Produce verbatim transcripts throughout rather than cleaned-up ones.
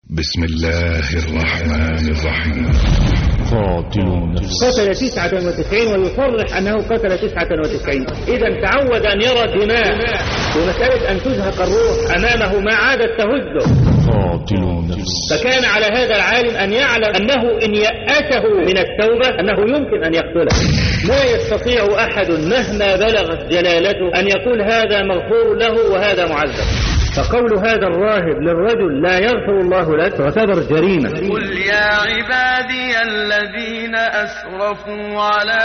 بسم الله الرحمن الرحيم. قاتل النفس قتل تسعة وتسعين ويصرح أنه قتل تسعة وتسعين. إذا تعود أن يرى دماء ومسألة أن تزهق الروح أمامه ما عادت تهزه. قاتل النفس. فكان على هذا العالم أن يعلم أنه إن يأسه من التوبة أنه يمكن أن يقتله. لا يستطيع أحد مهما بلغت جلالته أن يقول هذا مغفور له وهذا معذب. فقول هذا الراهب للرجل لا يغفر الله لك تعتبر جريمة. قل يا عبادي الذين أسرفوا على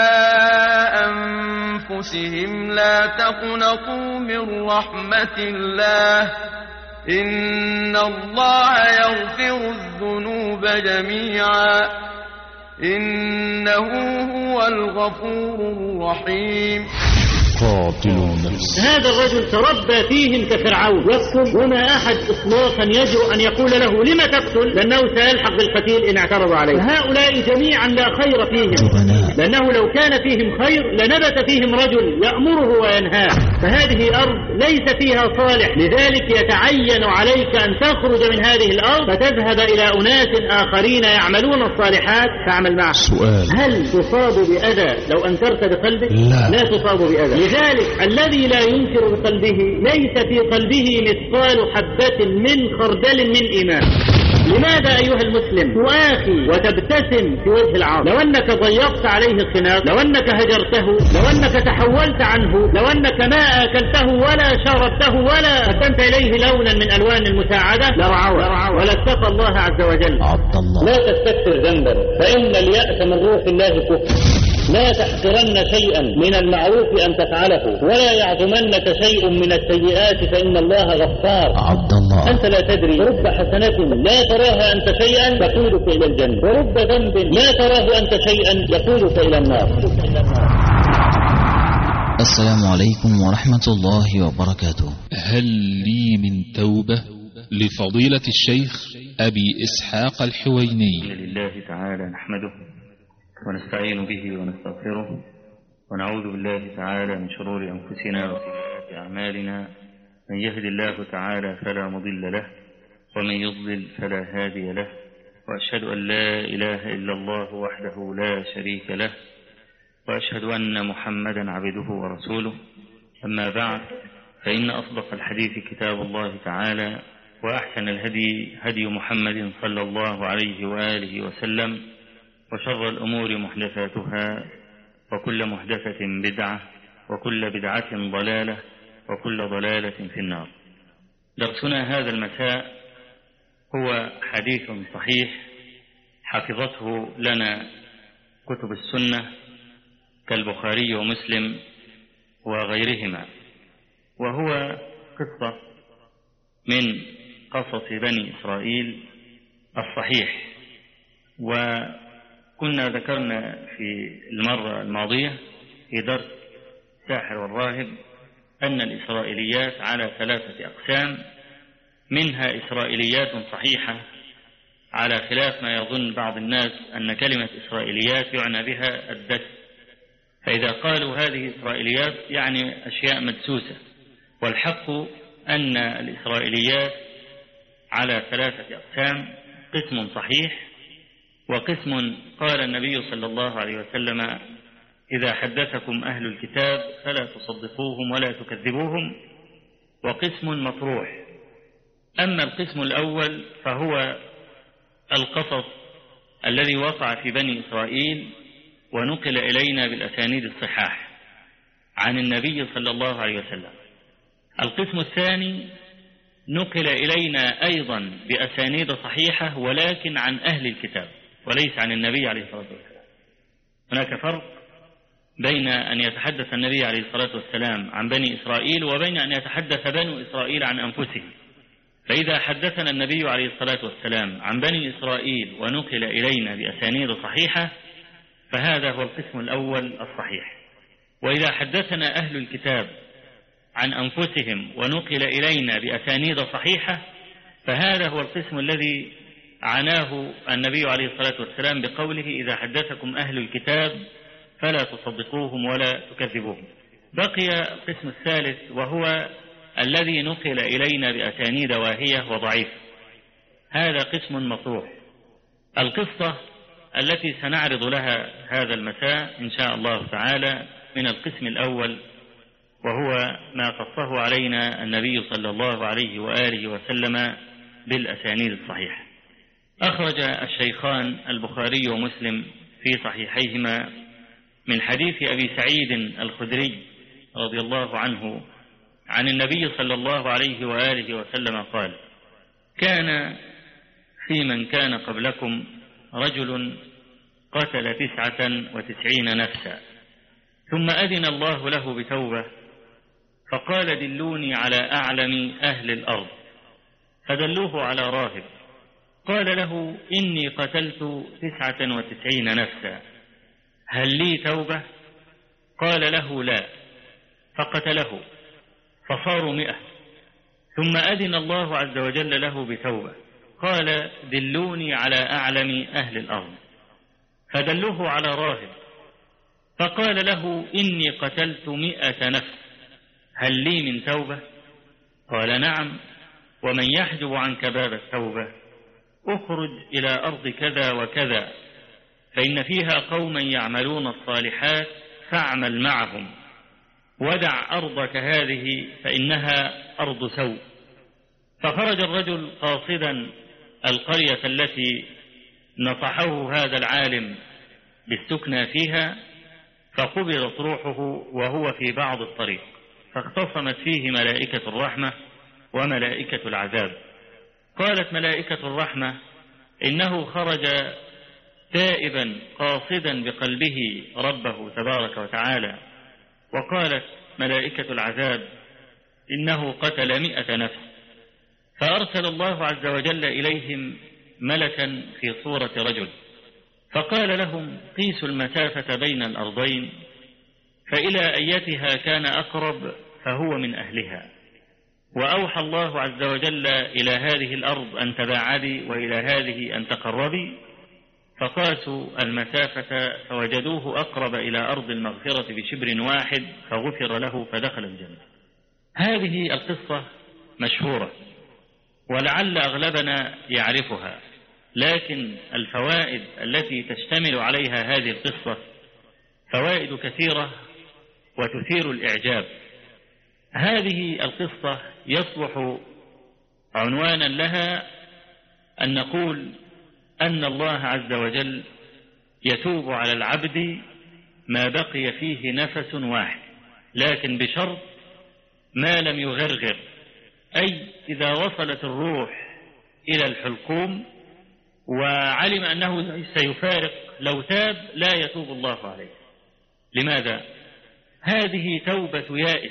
أنفسهم لا تقنطوا من رحمة الله إن الله يغفر الذنوب جميعا إنه هو الغفور الرحيم. قاتل النفس. هذا الرجل تربى فيهم كفرعون يقتل وما أحد إطلاقا يجرؤ أن يقول له لما تقتل لأنه سيلحق بالقتيل إن اعترض عليه. هؤلاء جميعا لا خير فيهم لأنه لو كان فيهم خير لنبت فيهم رجل يأمره وينهاه. فهذه أرض ليس فيها صالح، لذلك يتعين عليك أن تخرج من هذه الأرض فتذهب إلى أناس آخرين يعملون الصالحات تعمل معه. سؤال: هل تصاب بأذى لو أنكرت بقلبك؟ لا, لا تصاب بأذى. لذلك الذي لا ينكر بقلبه ليس في قلبه مثقال حبة من خردل من إيمان. لماذا أيها المسلم تؤاخي وتبتسم في وجه العاصي؟ لو أنك ضيقت عليه الخناق، لو أنك هجرته، لو أنك تحولت عنه، لو أنك ما أكلته ولا شربته ولا قدمت إليه لونا من ألوان المساعدة لرعوه ولا اتقى الله عز وجل. عبد الله. لا تستكثر ذنبا فإن اليأس من روح الله كفر. لا تحقرن شيئا من المعروف أن تفعله ولا يعظمنك شيء من السيئات فإن الله غفار. عبد الله. أنت لا تدري رب حسنة لا تراها أنت شيئا يقودك إلى الجنة ورب ذنب لا تراه أنت شيئا يقودك إلى النار. السلام عليكم ورحمة الله وبركاته. هل لي من توبة؟ لفضيلة الشيخ أبي إسحاق الحويني. لله تعالى نحمده ونستعين به ونستغفره ونعوذ بالله تعالى من شرور أنفسنا وسيئات أعمالنا. من يهد الله تعالى فلا مضل له ومن يضلل فلا هادي له، وأشهد أن لا إله إلا الله وحده لا شريك له، وأشهد أن محمدا عبده ورسوله. أما بعد، فإن أصدق الحديث كتاب الله تعالى، وأحسن الهدي هدي محمد صلى الله عليه وآله وسلم، وشر الأمور محدثاتها وكل محدثة بدعة وكل بدعة ضلالة وكل ضلالة في النار. درسنا هذا المساء هو حديث صحيح حفظته لنا كتب السنة كالبخاري ومسلم وغيرهما، وهو قصة من قصص بني إسرائيل الصحيح. وكنا ذكرنا في المرة الماضية في درس الساحر والراهب أن الإسرائيليات على ثلاثة أقسام، منها إسرائيليات صحيحة على خلاف ما يظن بعض الناس أن كلمة إسرائيليات يعنى بها الدس، فإذا قالوا هذه إسرائيليات يعني أشياء مدسوسة، والحق أن الإسرائيليات على ثلاثة أقسام: قسم صحيح، وقسم قال النبي صلى الله عليه وسلم إذا حدثكم أهل الكتاب فلا تصدقوهم ولا تكذبوهم، وقسم مطروح. أما القسم الأول فهو القصص الذي وقع في بني إسرائيل ونقل إلينا بالأسانيد الصحاح عن النبي صلى الله عليه وسلم. القسم الثاني نقل إلينا أيضا بأسانيد صحيحة ولكن عن أهل الكتاب وليس عن النبي عليه الصلاة والسلام. هناك فرق بين أن يتحدث النبي عليه الصلاة والسلام عن بني إسرائيل وبين أن يتحدث بنو إسرائيل عن أنفسهم. فإذا حدثنا النبي عليه الصلاة والسلام عن بني إسرائيل ونقل إلينا بأسانيد صحيحة فهذا هو القسم الأول الصحيح. وإذا حدثنا أهل الكتاب عن أنفسهم ونقل إلينا بأسانيد صحيحة فهذا هو القسم الذي عناه النبي عليه الصلاة والسلام بقوله إذا حدثكم أهل الكتاب فلا تصدقوهم ولا تكذبوهم. بقي القسم الثالث وهو الذي نقل إلينا بأسانيد واهية وضعيف. هذا قسم مطروح. القصة التي سنعرض لها هذا المساء إن شاء الله تعالى من القسم الأول، وهو ما قصه علينا النبي صلى الله عليه وآله وسلم بالأسانيد الصحيحة. أخرج الشيخان البخاري ومسلم في صحيحيهما من حديث أبي سعيد الخدري رضي الله عنه عن النبي صلى الله عليه وآله وسلم قال: كان في من كان قبلكم رجل قتل تسعة وتسعين نفسا، ثم أذن الله له بتوبة، فقال: دلوني على أعلم أهل الأرض، فدلوه على راهب، قال له: إني قتلت تسعة وتسعين نفسا، هل لي توبة؟ قال له: لا، فقتله فصاروا مئة، ثم أذن الله عز وجل له بتوبة، قال: دلوني على أعلم أهل الأرض، فدلوه على راهب، فقال له: إني قتلت مئة نفس، هل لي من توبة؟ قال: نعم، ومن يحجب عنك باب التوبة اخرج إلى أرض كذا وكذا، فإن فيها قوما يعملون الصالحات فاعمل معهم، ودع أرضك هذه فإنها أرض سوء. فخرج الرجل قاصدا القرية التي نصحه هذا العالم بالسكنى فيها، فقبضت روحه وهو في بعض الطريق، فاختصمت فيه ملائكة الرحمة وملائكة العذاب. قالت ملائكة الرحمة: إنه خرج تائبا قاصدا بقلبه ربه تبارك وتعالى. وقالت ملائكة العذاب: إنه قتل مئة نفس. فأرسل الله عز وجل إليهم ملكا في صورة رجل، فقال لهم: قيسوا المسافة بين الأرضين، فإلى أيتها كان أقرب فهو من أهلها. وأوحى الله عز وجل إلى هذه الأرض أن تباعدي، وإلى هذه أن تقربي، فقاسوا المسافة فوجدوه أقرب إلى أرض المغفرة بشبر واحد، فغفر له فدخل الجنة. هذه القصة مشهورة ولعل أغلبنا يعرفها، لكن الفوائد التي تشتمل عليها هذه القصة فوائد كثيرة وتثير الإعجاب. هذه القصة يصلح عنوانا لها أن نقول أن الله عز وجل يتوب على العبد ما بقي فيه نفس واحد، لكن بشرط ما لم يغرغر، أي إذا وصلت الروح إلى الحلقوم وعلم أنه سيفارق، لو تاب لا يتوب الله عليه. لماذا؟ هذه توبة يائس،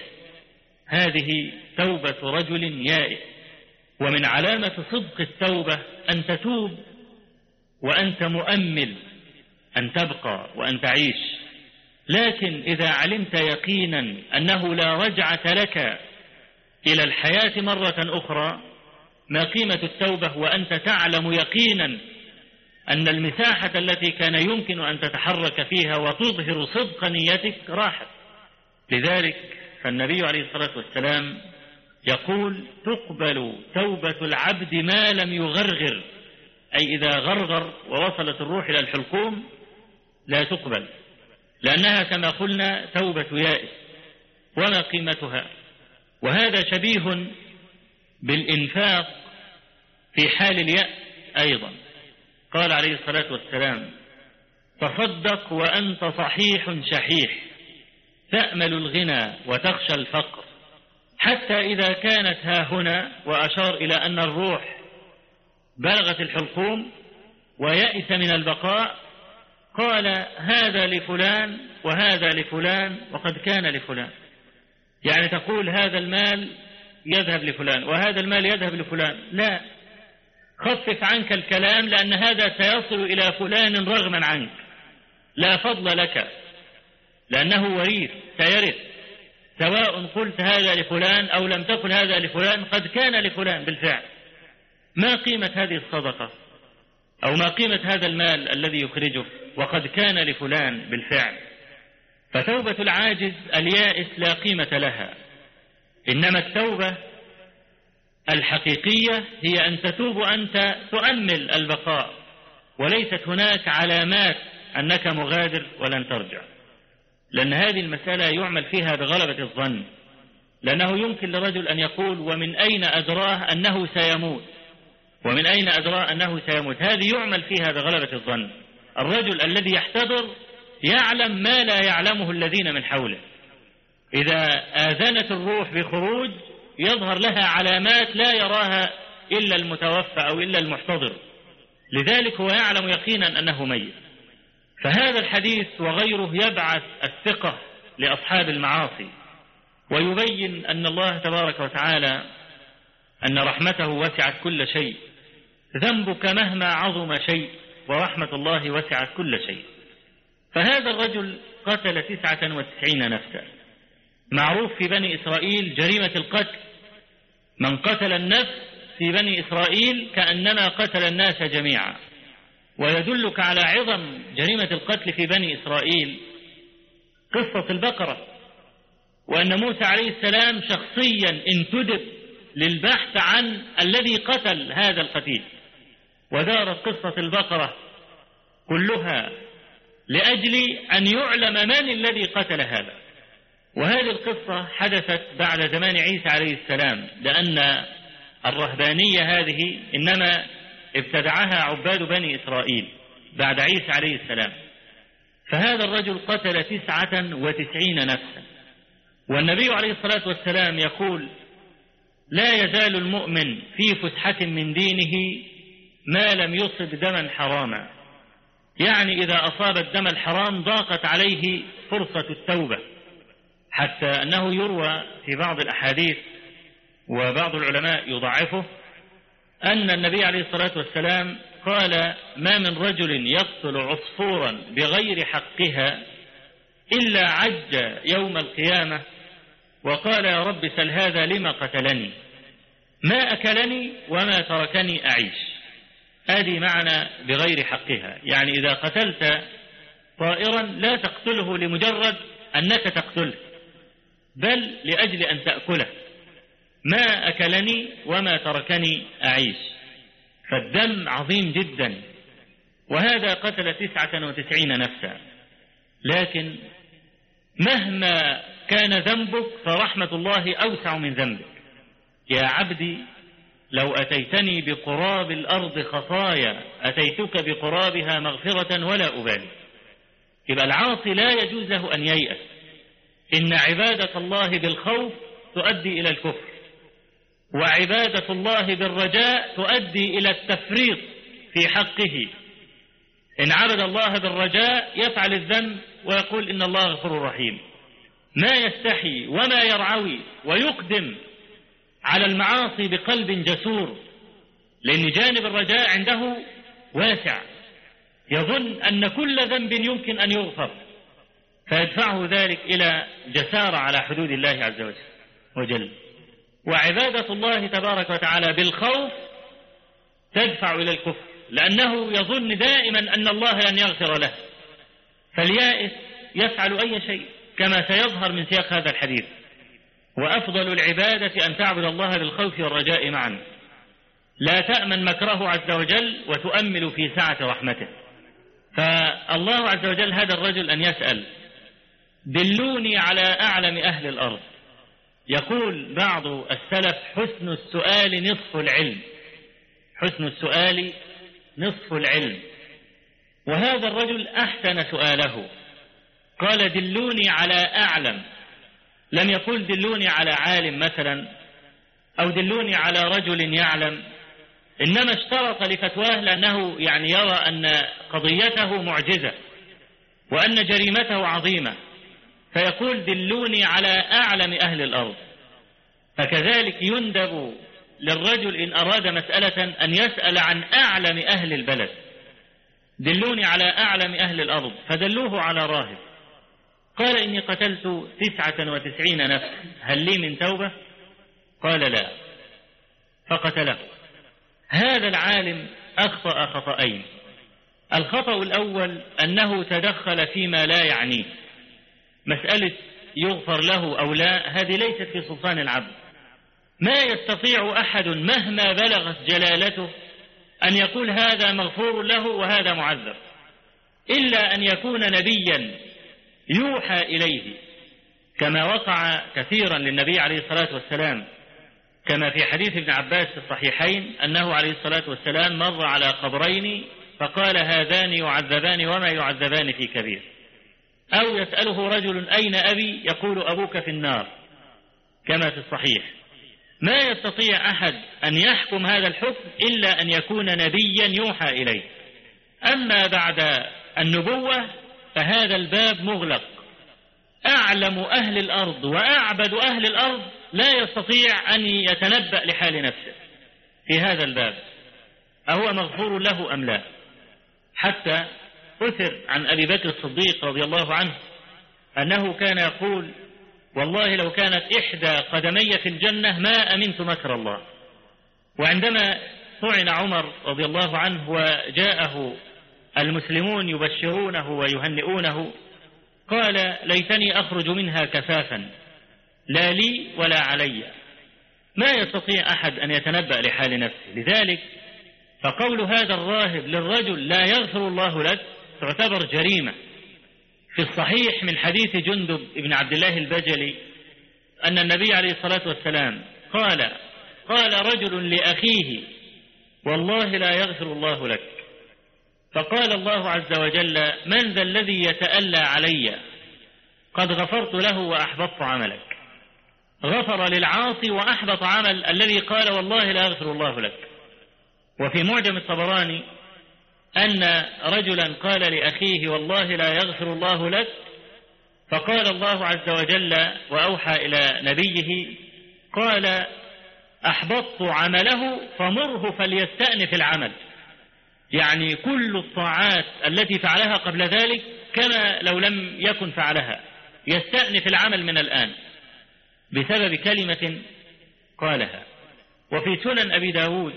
هذه توبة رجل يائس. ومن علامة صدق التوبة أن تتوب وأنت مؤمل أن تبقى وأن تعيش. لكن إذا علمت يقينا أنه لا رجعة لك إلى الحياة مرة أخرى، ما قيمة التوبة وأنت تعلم يقينا أن المساحة التي كان يمكن أن تتحرك فيها وتظهر صدق نيتك راحت. لذلك فالنبي عليه الصلاة والسلام يقول: تقبل توبة العبد ما لم يغرغر، أي إذا غرغر ووصلت الروح إلى الحلقوم لا تقبل، لأنها كما قلنا توبة يائس. وما قيمتها؟ وهذا شبيه بالإنفاق في حال اليأس أيضا. قال عليه الصلاة والسلام: تصدق وأنت صحيح شحيح، تأمل الغنى وتخشى الفقر، حتى إذا كانت ها هنا، وأشار إلى أن الروح بلغت الحلقوم ويأس من البقاء، قال: هذا لفلان وهذا لفلان وقد كان لفلان. يعني تقول هذا المال يذهب لفلان وهذا المال يذهب لفلان، لا، خفف عنك الكلام، لأن هذا سيصل إلى فلان رغما عنك، لا فضل لك، لأنه وريث سيرث، سواء قلت هذا لفلان أو لم تقل هذا لفلان، قد كان لفلان بالفعل. ما قيمة هذه الصدقة أو ما قيمة هذا المال الذي يخرجه وقد كان لفلان بالفعل؟ فتوبة العاجز اليائس لا قيمة لها، إنما التوبة الحقيقية هي أن تتوب أنت تؤمل البقاء، وليست هناك علامات أنك مغادر ولن ترجع، لأن هذه المسألة يعمل فيها بغلبة الظن، لأنه يمكن لرجل أن يقول ومن أين أدراه أنه سيموت، ومن أين أدراه أنه سيموت، هذه يعمل فيها بغلبة الظن. الرجل الذي يحتضر يعلم ما لا يعلمه الذين من حوله، إذا آذنت الروح بخروج يظهر لها علامات لا يراها إلا المتوفى أو إلا المحتضر، لذلك هو يعلم يقينا أنه ميت. فهذا الحديث وغيره يبعث الثقة لأصحاب المعاصي، ويبين أن الله تبارك وتعالى أن رحمته وسعت كل شيء، ذنبك مهما عظم شيء ورحمة الله وسعت كل شيء. فهذا الرجل قتل تسعة وتسعين نفسا، معروف في بني إسرائيل جريمة القتل، من قتل النفس في بني إسرائيل كأنما قتل الناس جميعا. ويدلك على عظم جريمة القتل في بني إسرائيل قصة البقرة، وأن موسى عليه السلام شخصيا انتدب للبحث عن الذي قتل هذا القتيل، ودارت قصة البقرة كلها لأجل أن يعلم من الذي قتل هذا. وهذه القصة حدثت بعد زمان عيسى عليه السلام، لأن الرهبانية هذه إنما ابتدعها عباد بني إسرائيل بعد عيسى عليه السلام. فهذا الرجل قتل تسعة وتسعين نفسا، والنبي عليه الصلاة والسلام يقول لا يزال المؤمن في فسحة من دينه ما لم يصب دما حراما، يعني إذا أصاب الدم الحرام ضاقت عليه فرصة التوبة، حتى أنه يروى في بعض الأحاديث وبعض العلماء يضعفه أن النبي عليه الصلاة والسلام قال ما من رجل يقتل عصفورا بغير حقها إلا عج يوم القيامة وقال يا رب سل هذا لما قتلني، ما أكلني وما تركني أعيش. هذه معنى بغير حقها، يعني إذا قتلت طائرا لا تقتله لمجرد أنك تقتله، بل لأجل أن تأكله. ما أكلني وما تركني أعيش، فالدم عظيم جدا، وهذا قتل تسعة وتسعين نفسا. لكن مهما كان ذنبك فرحمة الله أوسع من ذنبك. يا عبدي لو أتيتني بقراب الأرض خطايا أتيتك بقرابها مغفرة ولا أبالي. يبقى العاصي لا يجوز له أن ييأس، إن عبادة الله بالخوف تؤدي إلى الكفر، وعبادة الله بالرجاء تؤدي إلى التفريط في حقه. إن عبد الله بالرجاء يفعل الذنب ويقول إن الله غفور رحيم، ما يستحي وما يرعوي ويقدم على المعاصي بقلب جسور، لأن جانب الرجاء عنده واسع، يظن أن كل ذنب يمكن أن يغفر، فيدفعه ذلك إلى جسارة على حدود الله عز وجل. وعبادة الله تبارك وتعالى بالخوف تدفع إلى الكفر، لأنه يظن دائما أن الله لن يغفر له، فاليائس يفعل أي شيء كما سيظهر من سياق هذا الحديث. وأفضل العبادة أن تعبد الله بالخوف والرجاء معا، لا تأمن مكره عز وجل وتؤمل في سعة رحمته. فالله عز وجل هذا الرجل أن يسأل دلوني على أعلم أهل الأرض. يقول بعض السلف حسن السؤال نصف العلم، حسن السؤال نصف العلم. وهذا الرجل أحسن سؤاله، قال دلوني على أعلم، لم يقل دلوني على عالم مثلا أو دلوني على رجل يعلم، إنما اشترط لفتواه لأنه يعني يرى أن قضيته معجزة وأن جريمته عظيمة، فيقول دلوني على أعلم أهل الأرض. فكذلك يندب للرجل إن أراد مسألة أن يسأل عن أعلم أهل البلد، دلوني على أعلم أهل الأرض، فدلوه على راهب. قال إني قتلت تسعة وتسعين نفس، هل لي من توبة؟ قال لا، فقتله. هذا العالم أخطأ خطأين. الخطأ الأول أنه تدخل فيما لا يعنيه، مسألة يغفر له أو لا هذه ليست في سلطان العبد، ما يستطيع أحد مهما بلغت جلالته أن يقول هذا مغفور له وهذا معذب، إلا أن يكون نبيا يوحى إليه، كما وقع كثيرا للنبي عليه الصلاة والسلام، كما في حديث ابن عباس في الصحيحين أنه عليه الصلاة والسلام مر على قبرين فقال هذان يعذبان وما يعذبان في كبير. أو يسأله رجل أين أبي يقول أبوك في النار، كما في الصحيح. ما يستطيع أحد أن يحكم هذا الحكم إلا أن يكون نبيا يوحى إليه. أما بعد النبوة فهذا الباب مغلق. أعلم أهل الأرض وأعبد أهل الأرض لا يستطيع أن يتنبأ لحال نفسه في هذا الباب أهو مغفور له أم لا. حتى أثر عن أبي بكر الصديق رضي الله عنه أنه كان يقول والله لو كانت إحدى قدمي في الجنة ما أمنت مكر الله. وعندما طعن عمر رضي الله عنه وجاءه المسلمون يبشرونه ويهنئونه قال ليتني أخرج منها كفافا لا لي ولا علي. ما يستطيع أحد أن يتنبأ لحال نفسه. لذلك فقول هذا الراهب للرجل لا يغفر الله لك تعتبر جريمة. في الصحيح من حديث جندب بن عبد الله البجلي أن النبي عليه الصلاة والسلام قال قال رجل لأخيه والله لا يغفر الله لك، فقال الله عز وجل من ذا الذي يتألى علي قد غفرت له وأحبطت عملك. غفر للعاصي وأحبط عمل الذي قال والله لا يغفر الله لك. وفي معجم الطبراني أن رجلا قال لأخيه والله لا يغفر الله لك، فقال الله عز وجل وأوحى إلى نبيه قال أحبطت عمله فمره فليستأنف العمل. يعني كل الطاعات التي فعلها قبل ذلك كما لو لم يكن فعلها، يستأنف العمل من الآن بسبب كلمة قالها. وفي سنن أبي داود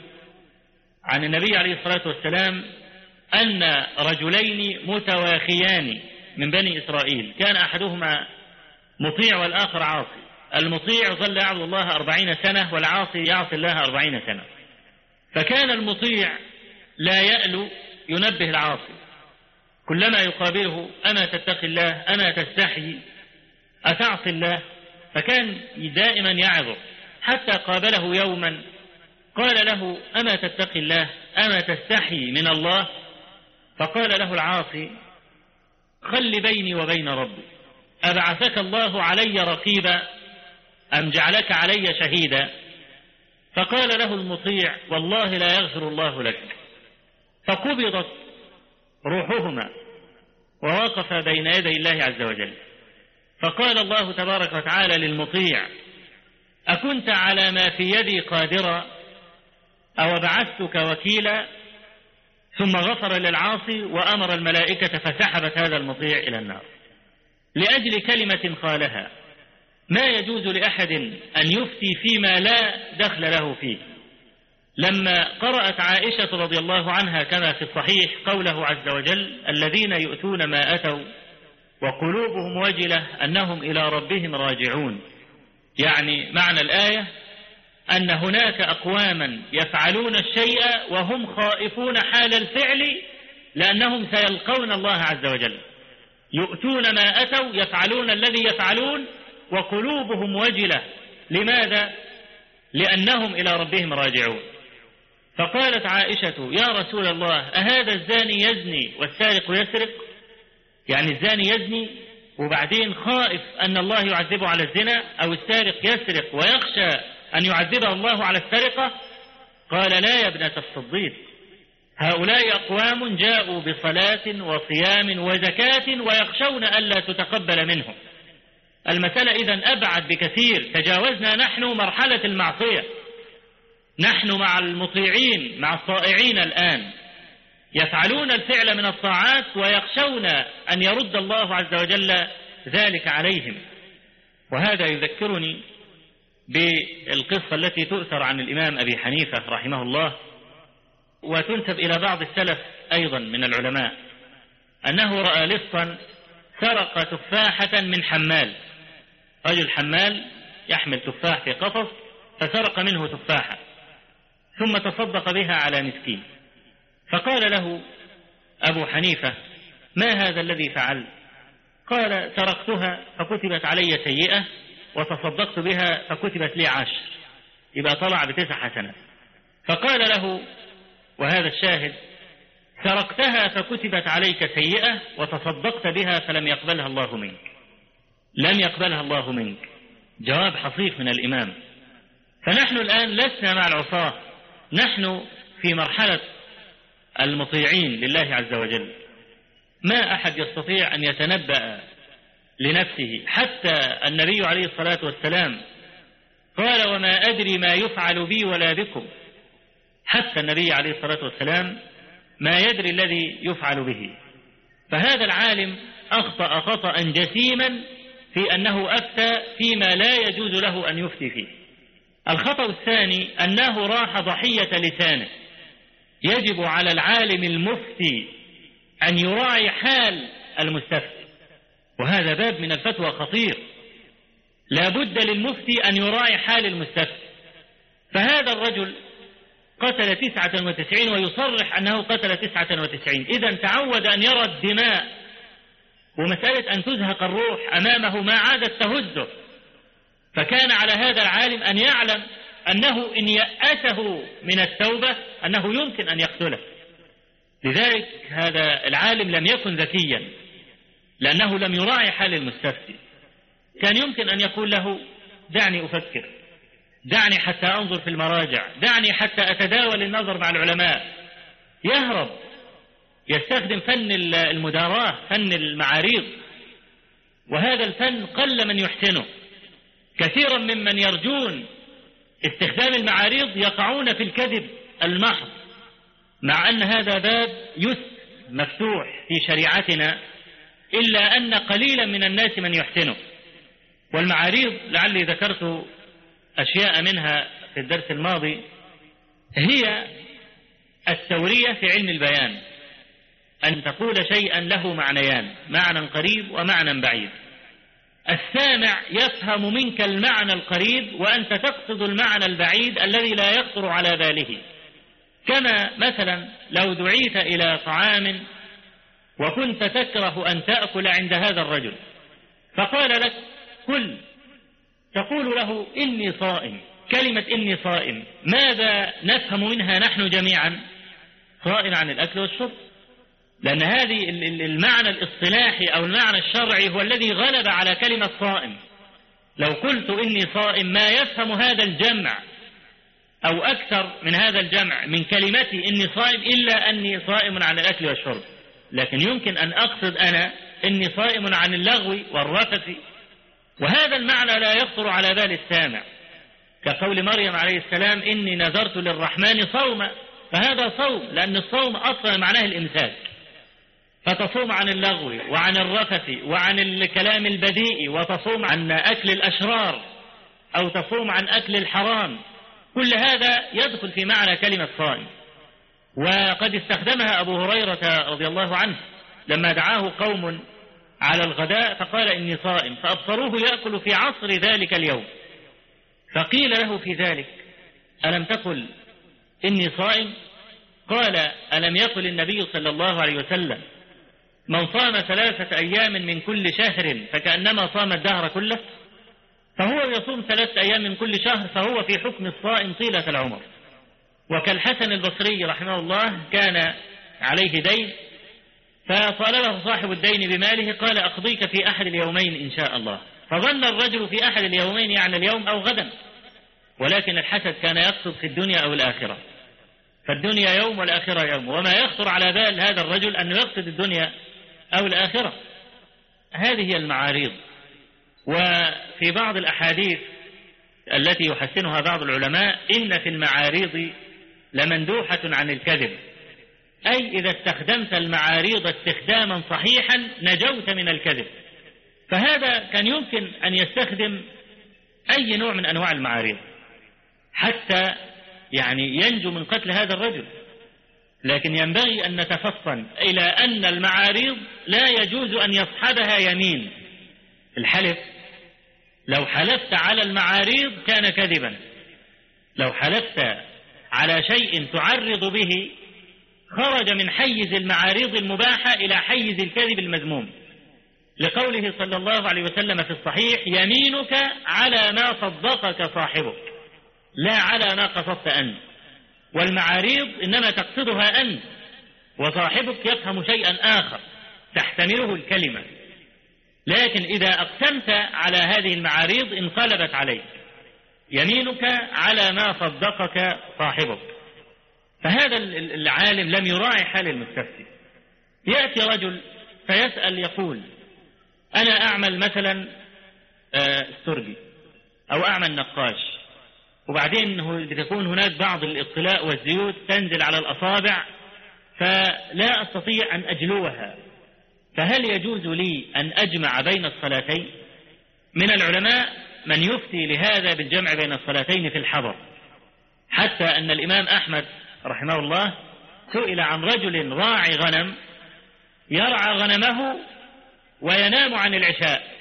عن النبي عليه الصلاة والسلام أن رجلين متواخيان من بني إسرائيل كان أحدهما مطيع والآخر عاصي. المطيع ظل يعبد الله أربعين سنة والعاصي يعصي الله أربعين سنة. فكان المطيع لا يألو ينبه العاصي كلما يقابله أما تتقي الله أما تستحي أتعصي الله، فكان دائما يعظه حتى قابله يوما قال له أما تتقي الله أما تستحي من الله، فقال له العاصي خل بيني وبين ربي أبعثك الله علي رقيبا أم جعلك علي شهيدا؟ فقال له المطيع والله لا يغفر الله لك. فقبضت روحهما ووقف بين يدي الله عز وجل. فقال الله تبارك وتعالى للمطيع أكنت على ما في يدي قادرا أو بعثتك وكيلا؟ ثم غفر للعاصي وأمر الملائكة فسحبت هذا المطيع إلى النار لأجل كلمة قالها. ما يجوز لأحد أن يفتي فيما لا دخل له فيه. لما قرأت عائشة رضي الله عنها كما في الصحيح قوله عز وجل الذين يؤتون ما أتوا وقلوبهم وجلة أنهم إلى ربهم راجعون، يعني معنى الآية أن هناك أقواما يفعلون الشيء وهم خائفون حال الفعل لأنهم سيلقون الله عز وجل. يؤتون ما أتوا يفعلون الذي يفعلون وقلوبهم وجلة. لماذا؟ لأنهم إلى ربهم راجعون. فقالت عائشة يا رسول الله أهذا الزاني يزني والسارق يسرق؟ يعني الزاني يزني وبعدين خائف أن الله يعذبه على الزنا، أو السارق يسرق ويخشى أن يعذبه الله على السرقة؟ قال لا يا ابنة الصديق، هؤلاء أقوام جاءوا بصلاة وصيام وزكاة ويخشون ألا تتقبل منهم. المسألة إذن أبعد بكثير، تجاوزنا نحن مرحلة المعصية، نحن مع المطيعين مع الطائعين الآن يفعلون الفعل من الطاعات ويخشون أن يرد الله عز وجل ذلك عليهم. وهذا يذكرني بالقصة التي تؤثر عن الإمام أبي حنيفة رحمه الله وتنسب إلى بعض السلف أيضا من العلماء أنه رأى لصا سرق تفاحة من حمال. رجل حمال يحمل تفاح في قفص فسرق منه تفاحة ثم تصدق بها على مسكين، فقال له أبو حنيفة: ما هذا الذي فعل؟ قال: سرقتها فكتبت علي سيئة وتصدقت بها فكتبت لي عشر، يبقى طلع بتسع حسنات. فقال له، وهذا الشاهد: سرقتها فكتبت عليك سيئة وتصدقت بها فلم يقبلها الله منك. لم يقبلها الله منك. جواب حصيف من الإمام. فنحن الآن لسنا مع العصاة، نحن في مرحلة المطيعين لله عز وجل. ما أحد يستطيع أن يتنبأ لنفسه، حتى النبي عليه الصلاة والسلام قال: وما أدري ما يفعل بي ولا بكم. حتى النبي عليه الصلاة والسلام ما يدري الذي يفعل به. فهذا العالم أخطأ خطأ جسيما في أنه أفتى فيما لا يجوز له أن يفتي فيه. الخطأ الثاني أنه راح ضحية لسانه. يجب على العالم المفتي أن يراعي حال المستفتي، وهذا باب من الفتوى خطير. لا بد للمفتي أن يراعي حال المستفتي. فهذا الرجل قتل تسعة وتسعين ويصرح أنه قتل تسعة وتسعين، إذن تعود أن يرى الدماء، ومسألة أن تزهق الروح أمامه ما عادت تهزه. فكان على هذا العالم أن يعلم أنه إن يأسه من التوبة أنه يمكن أن يقتله. لذلك هذا العالم لم يكن ذكيا، لأنه لم يراعي حال المستفتي. كان يمكن أن يقول له: دعني أفكر، دعني حتى أنظر في المراجع، دعني حتى أتداول النظر مع العلماء. يهرب، يستخدم فن المداراة، فن المعاريض، وهذا الفن قل من يحسنه. كثيرا ممن يرجون استخدام المعاريض يقعون في الكذب المحض، مع أن هذا باب يسر مفتوح في شريعتنا، إلا أن قليلا من الناس من يحسنه. والمعاريض لعلي ذكرت أشياء منها في الدرس الماضي، هي التورية في علم البيان، أن تقول شيئا له معنيان، معنى قريب ومعنى بعيد. السامع يفهم منك المعنى القريب وأنت تقصد المعنى البعيد الذي لا يخطر على باله. كما مثلا لو دعيت إلى طعام وكنت تكره أن تأكل عند هذا الرجل، فقال لك: كل، تقول له: إني صائم. كلمة إني صائم ماذا نفهم منها نحن جميعا؟ صائم عن الأكل والشرب، لأن هذه المعنى الاصطلاحي أو المعنى الشرعي هو الذي غلب على كلمة صائم. لو قلت إني صائم ما يفهم هذا الجمع أو أكثر من هذا الجمع من كلمتي إني صائم إلا أني صائم عن الأكل والشرب، لكن يمكن أن أقصد أنا إني صائم عن اللغو والرفث، وهذا المعنى لا يخطر على بال السامع. كقول مريم عليه السلام: إني نذرت للرحمن صوما، فهذا صوم، لأن الصوم أصلا معناه الإمساك، فتصوم عن اللغو وعن الرفث وعن الكلام البذيء، وتصوم عن أكل الأشرار أو تصوم عن أكل الحرام. كل هذا يدخل في معنى كلمة صائم. وقد استخدمها أبو هريرة رضي الله عنه لما دعاه قوم على الغداء فقال: إني صائم، فأبصروه يأكل في عصر ذلك اليوم، فقيل له في ذلك: ألم تقل إني صائم؟ قال: ألم يقل النبي صلى الله عليه وسلم: من صام ثلاثة أيام من كل شهر فكأنما صام الدهر كله؟ فهو يصوم ثلاثة أيام من كل شهر، فهو في حكم الصائم طيلة العمر. وكالحسن البصري رحمه الله كان عليه دين، فطالبه صاحب الدين بماله، قال: أقضيك في أحد اليومين إن شاء الله. فظن الرجل في أحد اليومين يعني اليوم أو غدا، ولكن الحسد كان يقصد في الدنيا أو الآخرة، فالدنيا يوم والآخرة يوم، وما يخطر على بال هذا الرجل أنه يقصد الدنيا أو الآخرة. هذه هي المعاريض. وفي بعض الأحاديث التي يحسنها بعض العلماء: إن في المعاريض لمندوحة عن الكذب، أي إذا استخدمت المعاريض استخداما صحيحا نجوت من الكذب. فهذا كان يمكن أن يستخدم أي نوع من أنواع المعاريض حتى يعني ينجو من قتل هذا الرجل، لكن ينبغي أن نتفطن إلى أن المعاريض لا يجوز أن يصحبها يمين. الحلف، لو حلفت على المعاريض كان كذبا، لو حلفت على شيء تعرض به خرج من حيز المعارض المباحة إلى حيز الكذب المذموم، لقوله صلى الله عليه وسلم في الصحيح: يمينك على ما صدقك صاحبك لا على ما قصدت أنت. والمعاريض إنما تقصدها أنت، وصاحبك يفهم شيئا آخر تحتمله الكلمة، لكن إذا أقسمت على هذه المعاريض انقلبت عليك. يمينك على ما صدقك صاحبك. فهذا العالم لم يراعي حال المستفتي. يأتي رجل فيسأل يقول: أنا أعمل مثلا استرجي أو أعمل نقاش، وبعدين بتكون هناك بعض الاطلاء والزيوت تنزل على الأصابع فلا أستطيع أن أجلوها، فهل يجوز لي أن أجمع بين الصلاتين؟ من العلماء من يفتي لهذا بالجمع بين الصلاتين في الحضر، حتى أن الإمام أحمد رحمه الله سئل عن رجل راعي غنم يرعى غنمه وينام عن العشاء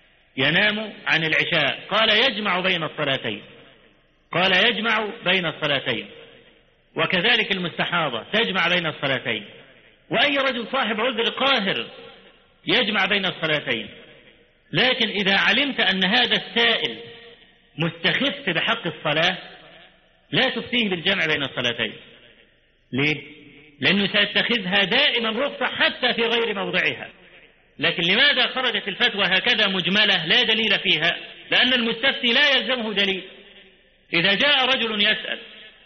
ينام عن العشاء قال: يجمع بين الصلاتين قال يجمع بين الصلاتين. وكذلك المستحاضة تجمع بين الصلاتين، وأي رجل صاحب عذر قاهر يجمع بين الصلاتين. لكن إذا علمت أن هذا السائل مستخف بحق الصلاة لا تفتيه بالجمع بين الصلاتين. ليه؟ لأنه سيتخذها دائما رخصة حتى في غير موضعها. لكن لماذا خرجت الفتوى هكذا مجملة لا دليل فيها؟ لأن المستفتي لا يلزمه دليل. إذا جاء رجل يسأل: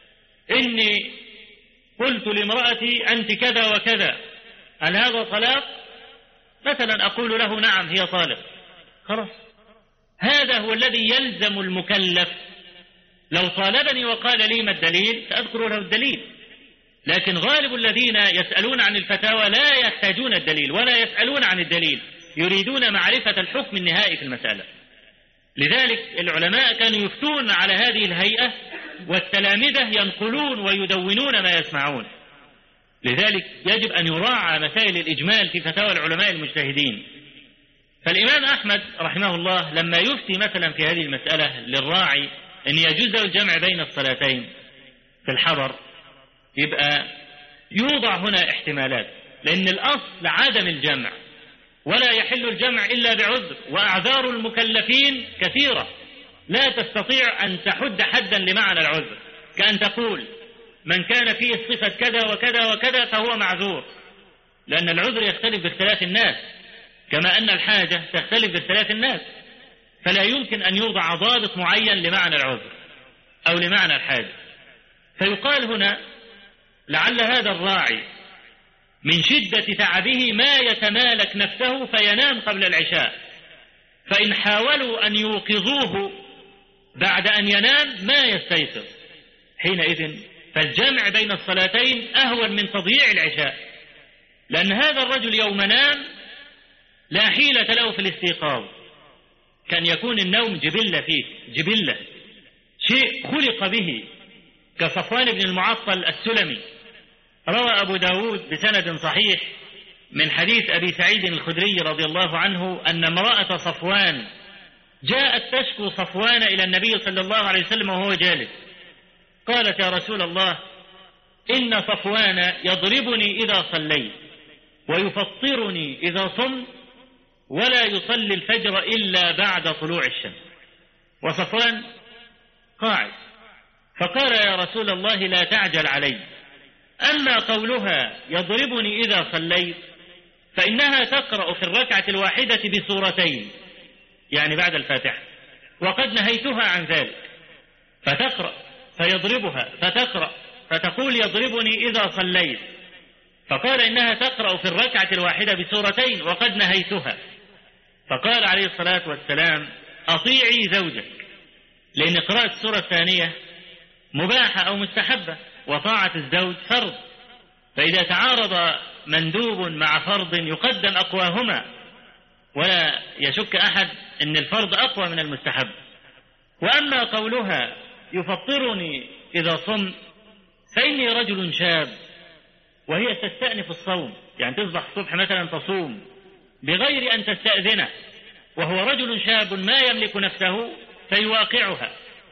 إني قلت لامرأتي أنت كذا وكذا، هل هذا طلاق؟ مثلا أقول له: نعم هي طالق، خلاص. هذا هو الذي يلزم المكلف. لو طالبني وقال لي ما الدليل سأذكر له الدليل، لكن غالب الذين يسألون عن الفتاوى لا يحتاجون الدليل ولا يسألون عن الدليل، يريدون معرفة الحكم النهائي في المسألة. لذلك العلماء كانوا يفتون على هذه الهيئة، والتلامذة ينقلون ويدونون ما يسمعون. لذلك يجب أن يراعى مسائل الإجمال في فتاوى العلماء المجتهدين. فالإمام أحمد رحمه الله لما يفتي مثلا في هذه المسألة للراعي أن يجوز الجمع بين الصلاتين في الحضر، يبقى يوضع هنا احتمالات، لأن الأصل عدم الجمع، ولا يحل الجمع إلا بعذر، وأعذار المكلفين كثيرة لا تستطيع أن تحد حدا لمعنى العذر، كأن تقول: من كان فيه صفة كذا وكذا وكذا فهو معذور، لأن العذر يختلف باختلاف الناس كما أن الحاجة تختلف باختلاف الناس، فلا يمكن أن يوضع ضابط معين لمعنى العذر أو لمعنى الحاجة. فيقال هنا: لعل هذا الراعي من شدة تعبه ما يتمالك نفسه فينام قبل العشاء، فإن حاولوا أن يوقظوه بعد أن ينام ما يستيقظ، حينئذ فالجمع بين الصلاتين أهون من تضييع العشاء، لأن هذا الرجل يوم نام لا حيلة له في الاستيقاظ، كان يكون النوم جبلة فيه، جبلة شيء خلق به، كصفوان بن المعطل السلمي. روى أبو داود بسند صحيح من حديث أبي سعيد الخدري رضي الله عنه أن امرأة صفوان جاءت تشكو صفوان إلى النبي صلى الله عليه وسلم وهو جالس، قالت: يا رسول الله، إن صفوان يضربني إذا صليت ويفطرني إذا صمت ولا يصلي الفجر إلا بعد طلوع الشمس. وصفوان قاعد، فقال: يا رسول الله لا تعجل علي، أما قولها يضربني إذا صليت فإنها تقرأ في الركعة الواحدة بسورتين، يعني بعد الفاتحة، وقد نهيتها عن ذلك، فتقرأ فيضربها فتقرأ فتقول يضربني إذا صليت، فقال إنها تقرأ في الركعة الواحدة بسورتين وقد نهيتها. فقال عليه الصلاة والسلام: أطيعي زوجك، لأن قراءة السورة الثانية مباحة أو مستحبة، وطاعة الزوج فرض، فإذا تعارض مندوب مع فرض يقدم أقواهما، ولا يشك أحد أن الفرض أقوى من المستحب. وأما قولها يفطرني إذا صمت فإني رجل شاب، وهي تستأنف الصوم، يعني تصبح الصبح مثلا تصوم بغير أن تستأذنه، وهو رجل شاب ما يملك نفسه فيواقعها،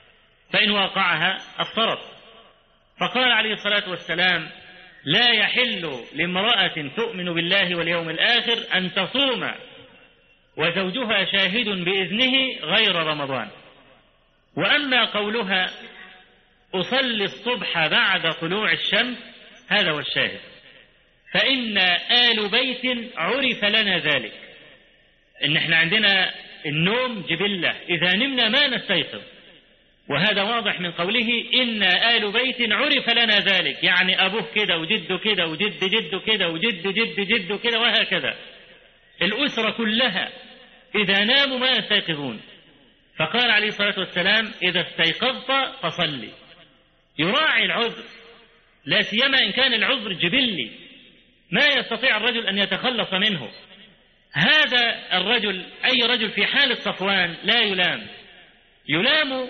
فإن وقعها أفطرت. فقال عليه الصلاة والسلام: لا يحل لامرأة تؤمن بالله واليوم الآخر أن تصوم وزوجها شاهد بإذنه غير رمضان. وأما قولها أصلي الصبح بعد طلوع الشمس هذا هو الشاهد، فإن آل بيت عرف لنا ذلك، إن احنا عندنا النوم جبلة، إذا نمنا ما نستيقظ، وهذا واضح من قوله إن آل بيت عرف لنا ذلك، يعني أبوه كده وجده كده وجد جده كده وجد جد جده كده وهكذا، الأسرة كلها إذا ناموا ما يستيقظون. فقال عليه الصلاة والسلام: إذا استيقظت فصلي. يراعي العذر، لا سيما إن كان العذر جبلي ما يستطيع الرجل أن يتخلص منه. هذا الرجل أي رجل في حال الصفوان لا يلام، يلام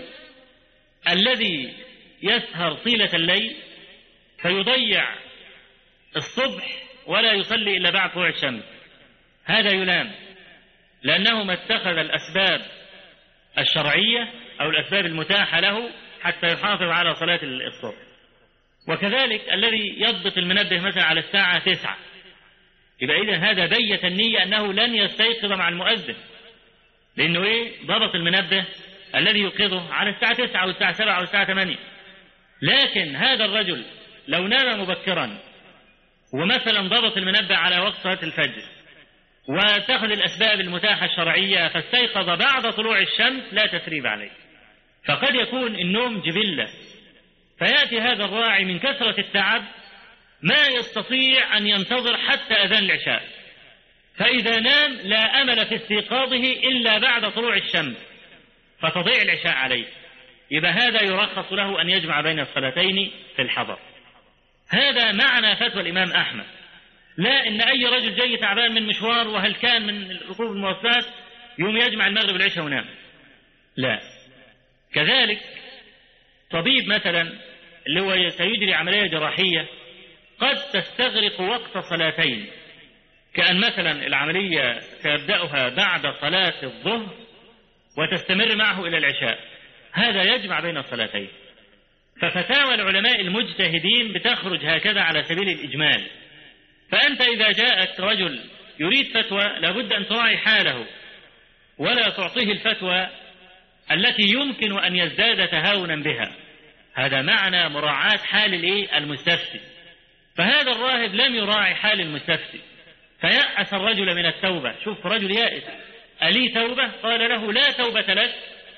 الذي يسهر طيلة الليل فيضيع الصبح ولا يصلي إلا بعد طلوع الشمس، هذا يلام، لأنه ما اتخذ الأسباب الشرعية أو الأسباب المتاحة له حتى يحافظ على صلاة الصبح. وكذلك الذي يضبط المنبه مثلا على الساعة تسعة، يبقى إذن هذا بيت النية أنه لن يستيقظ مع المؤذن، لأنه إيه؟ ضبط المنبه الذي يوقظه على الساعة تسعة أو الساعة سبعة أو الساعة ثمانية. لكن هذا الرجل لو نام مبكرا ومثلا ضبط المنبه على وقت صلاة الفجر واتخذ الأسباب المتاحة الشرعية فاستيقظ بعد طلوع الشمس لا تثريب عليه. فقد يكون النوم جبلة، فيأتي هذا الراعي من كثرة التعب ما يستطيع أن ينتظر حتى أذان العشاء، فإذا نام لا أمل في استيقاظه إلا بعد طلوع الشمس فتضيع العشاء عليه، يبقى هذا يرخص له أن يجمع بين الصلاتين في الحضر. هذا معنى فتوى الإمام أحمد، لا إن أي رجل جاي تعبان من مشوار وهل كان من ركوب المواصلات يوم يجمع المغرب والعشاء ونام، لا. كذلك طبيب مثلا اللي هو سيجري عملية جراحية قد تستغرق وقت صلاتين، كأن مثلا العملية سيبدأها بعد صلاة الظهر وتستمر معه إلى العشاء، هذا يجمع بين الصلاتين. ففتاوى العلماء المجتهدين بتخرج هكذا على سبيل الإجمال. فأنت إذا جاءك رجل يريد فتوى لابد أن تراعي حاله ولا تعطيه الفتوى التي يمكن أن يزداد تهاونا بها، هذا معنى مراعاة حال الإيه؟ المستفتي. فهذا الراهب لم يراعي حال المستفتي فيأس الرجل من التوبة. شوف رجل يائس، ألي توبة؟ قال له لا توبة لك.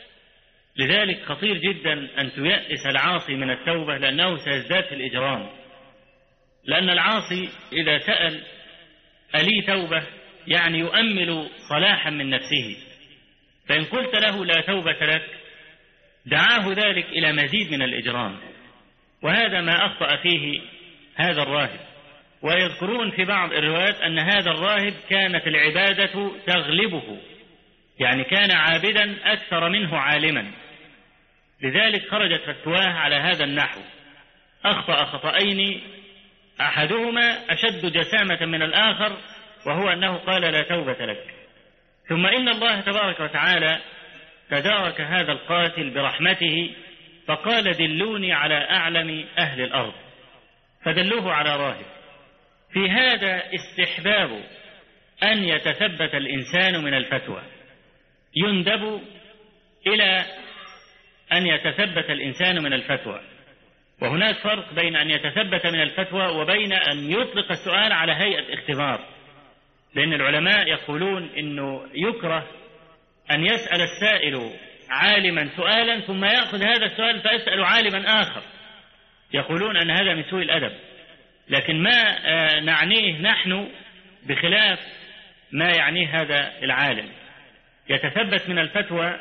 لذلك خطير جدا أن تيأس العاصي من التوبة، لأنه سيزداد في الإجرام، لأن العاصي إذا سأل ألي توبة يعني يؤمل صلاحا من نفسه، فإن قلت له لا توبة لك دعاه ذلك إلى مزيد من الإجرام، وهذا ما أخطأ فيه هذا الراهب. ويذكرون في بعض الروايات أن هذا الراهب كانت العبادة تغلبه، يعني كان عابدا أكثر منه عالما، لذلك خرجت فتواه على هذا النحو. أخطأ خطأين أحدهما أشد جسامة من الآخر، وهو أنه قال لا توبة لك. ثم إن الله تبارك وتعالى تدارك هذا القاتل برحمته فقال دلوني على أعلم أهل الأرض، فدلوه على راهب. في هذا استحباب أن يتثبت الإنسان من الفتوى، يندب إلى أن يتثبت الإنسان من الفتوى. وهناك فرق بين أن يتثبت من الفتوى وبين أن يطلق السؤال على هيئة اختبار، لأن العلماء يقولون إنه يكره أن يسأل السائل عالما سؤالا ثم يأخذ هذا السؤال فيسأل عالما آخر، يقولون أن هذا من سوء الأدب. لكن ما نعنيه نحن بخلاف ما يعنيه هذا العالم، يتثبت من الفتوى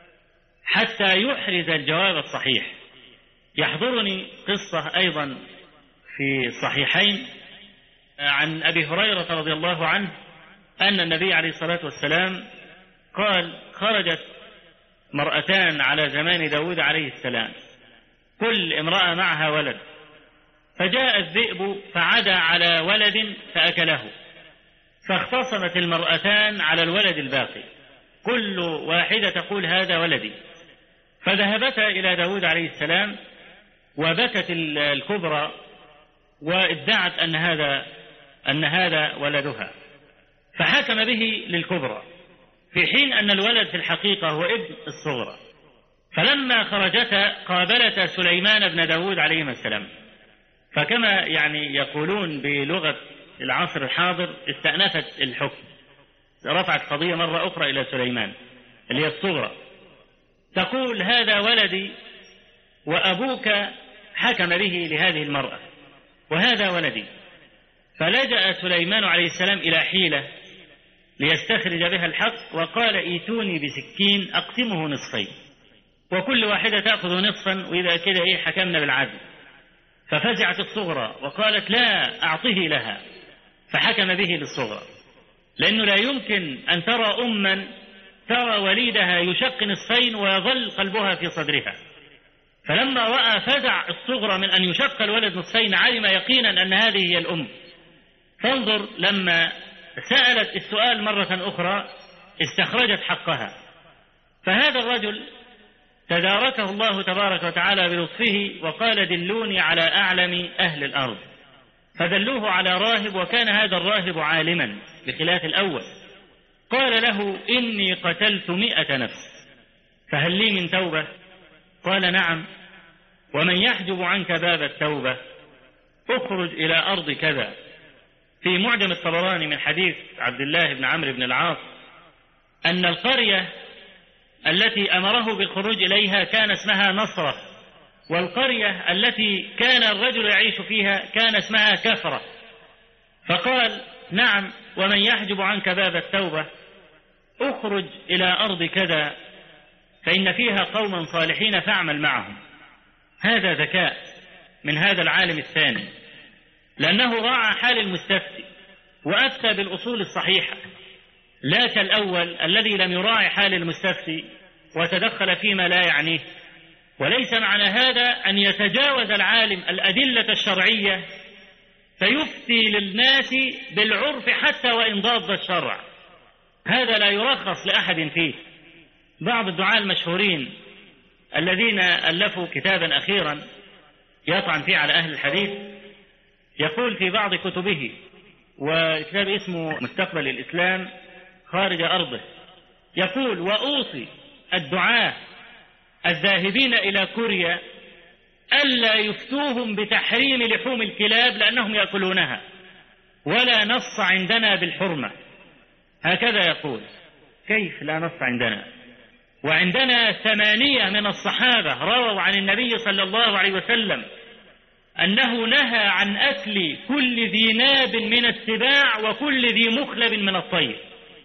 حتى يحرز الجواب الصحيح. يحضرني قصة أيضا في الصحيحين عن أبي هريرة رضي الله عنه أن النبي عليه الصلاة والسلام قال خرجت مرأتان على زمان داود عليه السلام، كل امرأة معها ولد، فجاء الذئب فعدى على ولد فأكله، فاختصمت المرأتان على الولد الباقي، كل واحدة تقول هذا ولدي، فذهبتا إلى داود عليه السلام، وبكت الكبرى وادعت أن هذا أن هذا ولدها، فحكم به للكبرى في حين أن الولد في الحقيقة هو ابن الصغرى. فلما خرجتا قابلتا سليمان بن داود عليه السلام، فكما يعني يقولون بلغة العصر الحاضر استأنفت الحكم، رفعت قضية مرة أخرى إلى سليمان اللي هي الصغرى، تقول هذا ولدي وأبوك حكم به لهذه المرأة وهذا ولدي. فلجأ سليمان عليه السلام إلى حيلة ليستخرج بها الحق، وقال ايتوني بسكين أقسمه نصفين وكل واحدة تأخذ نصفا وإذا كده إيه حكمنا بالعدل. ففزعت الصغرى وقالت لا أعطه لها، فحكم به للصغرى، لأنه لا يمكن أن ترى أما ترى وليدها يشق نصفين ويظل قلبها في صدرها. فلما رأى فزع الصغرى من أن يشق الولد نصفين علم يقينا أن هذه هي الأم. فانظر لما سألت السؤال مرة أخرى استخرجت حقها. فهذا الرجل تداركه الله تبارك وتعالى بلطفه وقال دلوني على أعلم أهل الأرض، فدلوه على راهب، وكان هذا الراهب عالما بخلاف الأول. قال له إني قتلت مئة نفس فهل لي من توبة؟ قال نعم، ومن يحجب عنك باب التوبة اخرج إلى أرض كذا. في معجم الطبراني من حديث عبد الله بن عمرو بن العاص أن القرية التي أمره بالخروج إليها كان اسمها نصرة، والقرية التي كان الرجل يعيش فيها كان اسمها كفرة. فقال نعم، ومن يحجب عنك باب التوبة اخرج إلى أرض كذا فإن فيها قوما صالحين فاعمل معهم. هذا ذكاء من هذا العالم الثاني، لأنه راعى حال المستفتي وأفتى بالأصول الصحيحة، لا كالأول الذي لم يراعي حال المستفتي وتدخل فيما لا يعنيه. وليس معنى هذا أن يتجاوز العالم الأدلة الشرعية فيفتي للناس بالعرف حتى وإن ضاد الشرع، هذا لا يرخص لأحد فيه. بعض الدعاة المشهورين الذين ألفوا كتابا أخيرا يطعن فيه على أهل الحديث يقول في بعض كتبه، وكتاب اسمه مستقبل الإسلام خارج أرضه، يقول وأوصي الدعاة الذاهبين إلى كوريا ألا يفتوهم بتحريم لحوم الكلاب لأنهم يأكلونها، ولا نص عندنا بالحرمة. هكذا يقول. كيف لا نص عندنا؟ وعندنا ثمانية من الصحابة رووا عن النبي صلى الله عليه وسلم أنه نهى عن أكل كل ذي ناب من السباع وكل ذي مخلب من الطير.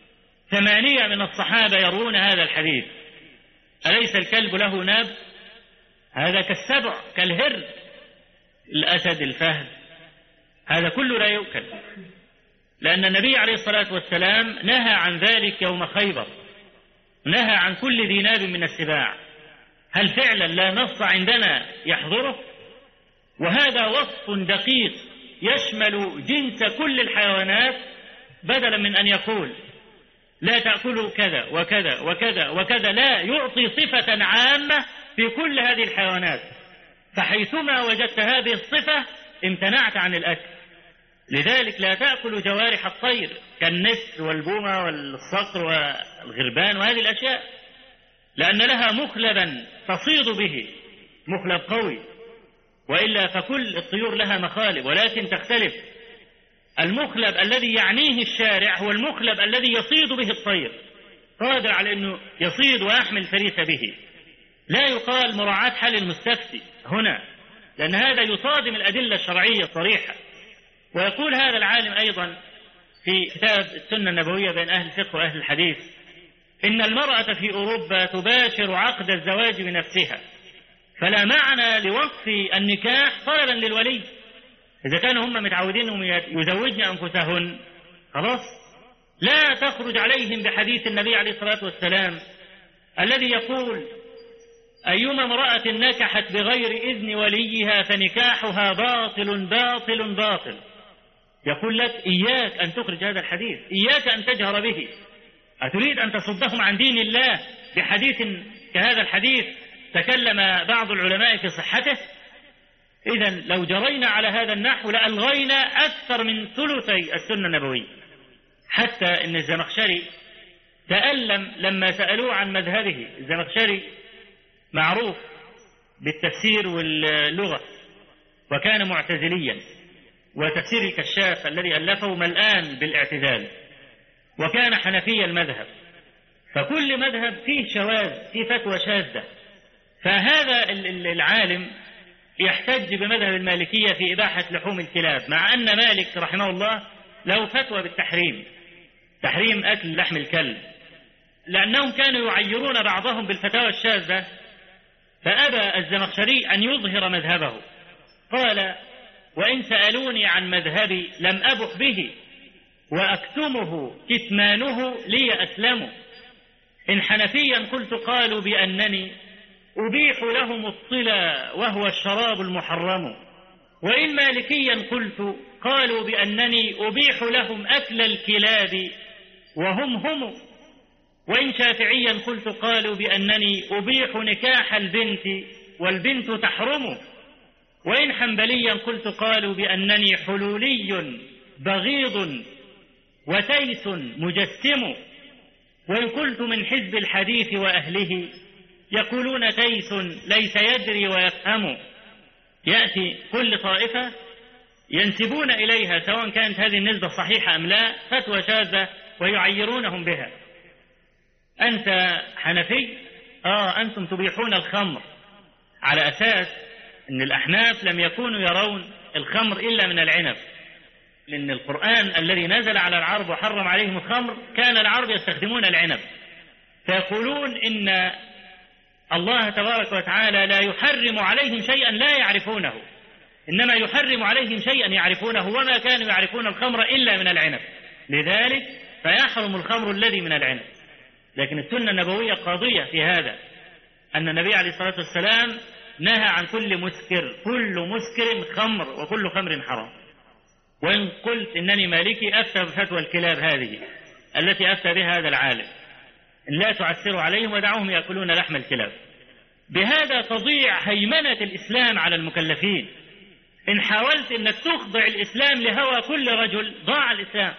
ثمانية من الصحابة يروون هذا الحديث. أليس الكلب له ناب؟ هذا كالسبع كالهر، الأسد الفهد، هذا كله لا يؤكل، لأن النبي عليه الصلاة والسلام نهى عن ذلك يوم خيبر، نهى عن كل ذي ناب من السباع. هل فعلا لا نص عندنا يحضره؟ وهذا وصف دقيق يشمل جنس كل الحيوانات، بدلا من أن يقول لا تأكلوا كذا وكذا وكذا وكذا، لا، يعطي صفة عامة في كل هذه الحيوانات، فحيثما وجدت هذه الصفة امتنعت عن الأكل. لذلك لا تأكل جوارح الطير كالنسر والبومة والصقر والغربان وهذه الأشياء، لأن لها مخلبا تصيد به، مخلب قوي، وإلا فكل الطيور لها مخالب ولكن تختلف. المخلب الذي يعنيه الشارع هو المخلب الذي يصيد به الطير، قادر على أنه يصيد ويحمل فريسة به. لا يقال مراعاة حال المستفتي هنا، لأن هذا يصادم الأدلة الشرعية الصريحة. ويقول هذا العالم أيضا في كتاب السنة النبوية بين أهل الفقه وأهل الحديث إن المرأة في أوروبا تباشر عقد الزواج بنفسها، فلا معنى لوقف النكاح طلبا للولي. إذا كانوا هم متعودين أنهم يزوجن أنفسهن خلاص، لا تخرج عليهم بحديث النبي عليه الصلاة والسلام الذي يقول أيما امرأة نكحت بغير إذن وليها فنكاحها باطل باطل باطل. يقول لك إياك أن تخرج هذا الحديث، إياك أن تجهر به. أتريد أن تصدهم عن دين الله بحديث كهذا الحديث تكلم بعض العلماء في صحته. إذن لو جرينا على هذا النحو لألغينا أكثر من ثلثي السنة النبوية، حتى إن الزمخشري تألم لما سألوه عن مذهبه. الزمخشري معروف بالتفسير واللغة، وكان معتزليا، وتفسير الكشاف الذي ألفه ملآن بالاعتزال، وكان حنفي المذهب، فكل مذهب فيه شواذ، فيه فتوى شاذة. فهذا العالم يحتج بمذهب المالكية في إباحة لحوم الكلاب، مع أن مالك رحمه الله له فتوى بالتحريم، تحريم أكل لحم الكلب، لأنهم كانوا يعيرون بعضهم بالفتاوى الشاذة. فأبى الزمخشري أن يظهر مذهبه، قال: وإن سألوني عن مذهبي لم أبح به، وأكتمه كتمانه لي أسلم. إن حنفيا قلت قالوا بأنني أبيح لهم الطلا وهو الشراب المحرم، وإن مالكيا قلت قالوا بأنني أبيح لهم أكل الكلاب وهم هم، وإن شافعيا قلت قالوا بأنني أبيح نكاح البنت والبنت تحرم، وإن حنبليا قلت قالوا بأنني حلولي بغيض وتيس مجسم، وإن قلت من حزب الحديث وأهله يقولون تيس ليس يدري ويفهم. يأتي كل طائفة ينسبون إليها، سواء كانت هذه النسبة صحيحة أم لا، فتوى شاذة ويعيرونهم بها. أنت حنفي؟ آه أنتم تبيحون الخمر، على أساس أن الأحناف لم يكونوا يرون الخمر إلا من العنب، لأن القرآن الذي نزل على العرب وحرم عليهم الخمر كان العرب يستخدمون العنب، فيقولون إن الله تبارك وتعالى لا يحرم عليهم شيئا لا يعرفونه، إنما يحرم عليهم شيئا يعرفونه، وما كانوا يعرفون الخمر إلا من العنب، لذلك فيحرم الخمر الذي من العنب. لكن السنة النبوية قاضية في هذا، أن النبي عليه الصلاة والسلام نهى عن كل مسكر، كل مسكر خمر وكل خمر حرام. وإن قلت إنني مالكي أفتى بفتوى الكلاب هذه التي أفتى بها هذا العالم، إن لا تعسروا عليهم ودعوهم يأكلون لحم الكلاب. بهذا تضيع هيمنة الإسلام على المكلفين. إن حاولت أنك تخضع الإسلام لهوى كل رجل ضاع الإسلام.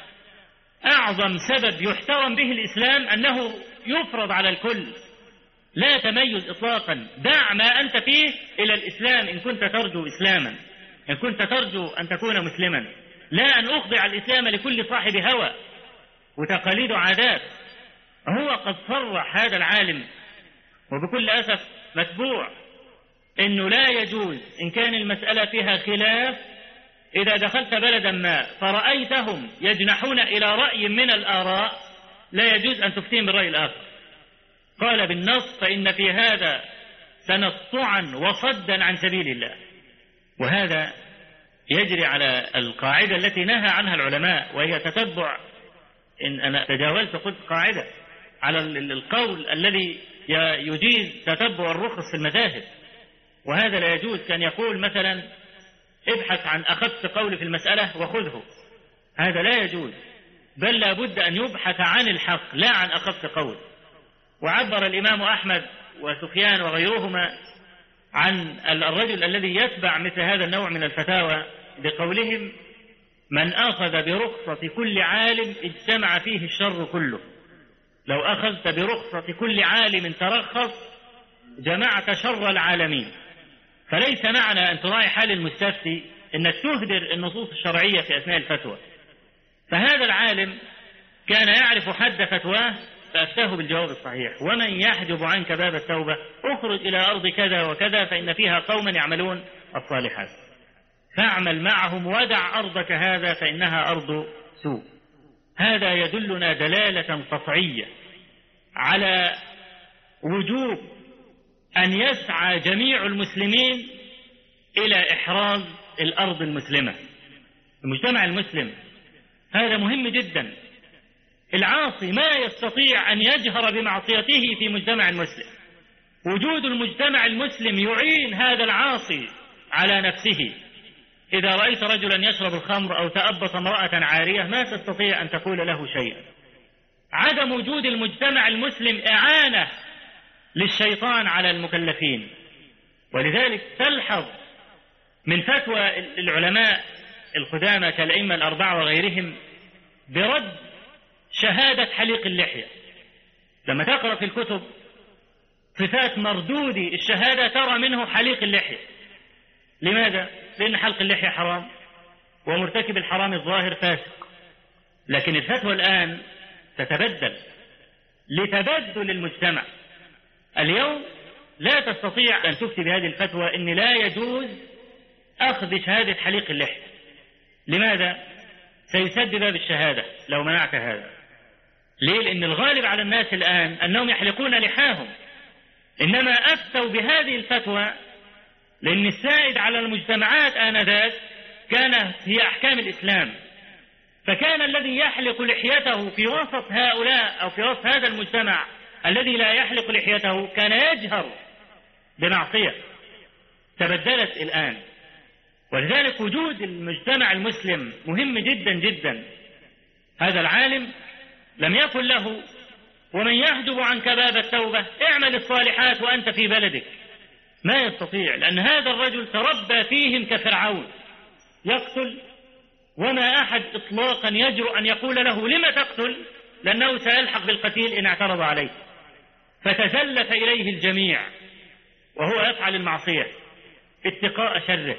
أعظم سبب يحترم به الإسلام أنه يفرض على الكل، لا تميز إطلاقا. دع ما أنت فيه إلى الإسلام إن كنت ترجو إسلاما، إن كنت ترجو أن تكون مسلما، لا أن أخضع الإسلام لكل صاحب هوى وتقاليد وعادات. هو قد صرح هذا العالم وبكل أسف متبوع إنه لا يجوز إن كان المسألة فيها خلاف، إذا دخلت بلدا ما فرأيتهم يجنحون إلى رأي من الآراء لا يجوز أن تفتهم بالرأي الآخر. قال بالنص: فإن في هذا تنصعا وصدا عن سبيل الله. وهذا يجري على القاعدة التي نهى عنها العلماء، وهي تتبع، إن أنا تجاوزت قلت قاعدة، على القول الذي يجيز تتبع الرخص في المذاهب، وهذا لا يجوز. كان يقول مثلا: ابحث عن أخذت قول في المسألة وخذه، هذا لا يجوز، بل لا بد أن يبحث عن الحق لا عن أخذت قول. وعبر الإمام أحمد وسفيان وغيرهما عن الرجل الذي يتبع مثل هذا النوع من الفتاوى بقولهم: من أخذ برخصة كل عالم اجتمع فيه الشر كله. لو أخذت برخصة كل عالم ترخص جمعت شر العالمين. فليس معنى أن تراعي حال المستفتي أنك تهدر النصوص الشرعية في أثناء الفتوى. فهذا العالم كان يعرف حد فتواه فأفتاه بالجواب الصحيح: ومن يحجب عنك باب التوبة اخرج إلى أرض كذا وكذا فإن فيها قوما يعملون الصالحات فاعمل معهم ودع أرضك هذا فإنها أرض سوء. هذا يدلنا دلالة قطعية على وجوب أن يسعى جميع المسلمين إلى إحراز الأرض المسلمة، المجتمع المسلم. هذا مهم جدا. العاصي ما يستطيع أن يجهر بمعصيته في مجتمع المسلم. وجود المجتمع المسلم يعين هذا العاصي على نفسه. إذا رأيت رجلا يشرب الخمر أو تأبط امرأة عارية ما تستطيع أن تقول له شيئا. عدم وجود المجتمع المسلم إعانة للشيطان على المكلفين. ولذلك تلحظ من فتوى العلماء القدامى كالأئمة الأربعة وغيرهم برد شهادة حليق اللحية. لما تقرأ في الكتب صفات مردودي الشهادة ترى منه حليق اللحية. لماذا؟ لأن حلق اللحية حرام ومرتكب الحرام الظاهر فاسق. لكن الفتوى الآن تتبدل لتبدل المجتمع. اليوم لا تستطيع أن تفتي بهذه الفتوى إن لا يجوز أخذ شهادة حليق اللحية. لماذا؟ سيسد باب الشهادة لو منعت هذا. ليه؟ لأن الغالب على الناس الآن أنهم يحلقون لحاهم، إنما أفتوا بهذه الفتوى لأن السائد على المجتمعات آنذاك كان هي أحكام الإسلام، فكان الذي يحلق لحيته في وسط هؤلاء أو في وسط هذا المجتمع الذي لا يحلق لحيته كان يجهر بمعصية. تبدلت الآن، ولذلك وجود المجتمع المسلم مهم جدا جدا. هذا العالم لم يكن له ومن يحجب عنك باب التوبة اعمل الصالحات وأنت في بلدك، ما يستطيع، لأن هذا الرجل تربى فيهم كفرعون يقتل، وما أحد إطلاقا يجرؤ أن يقول له لما تقتل، لأنه سيلحق بالقتيل إن اعترض عليه. فتزلف إليه الجميع وهو يفعل المعصية اتقاء شره.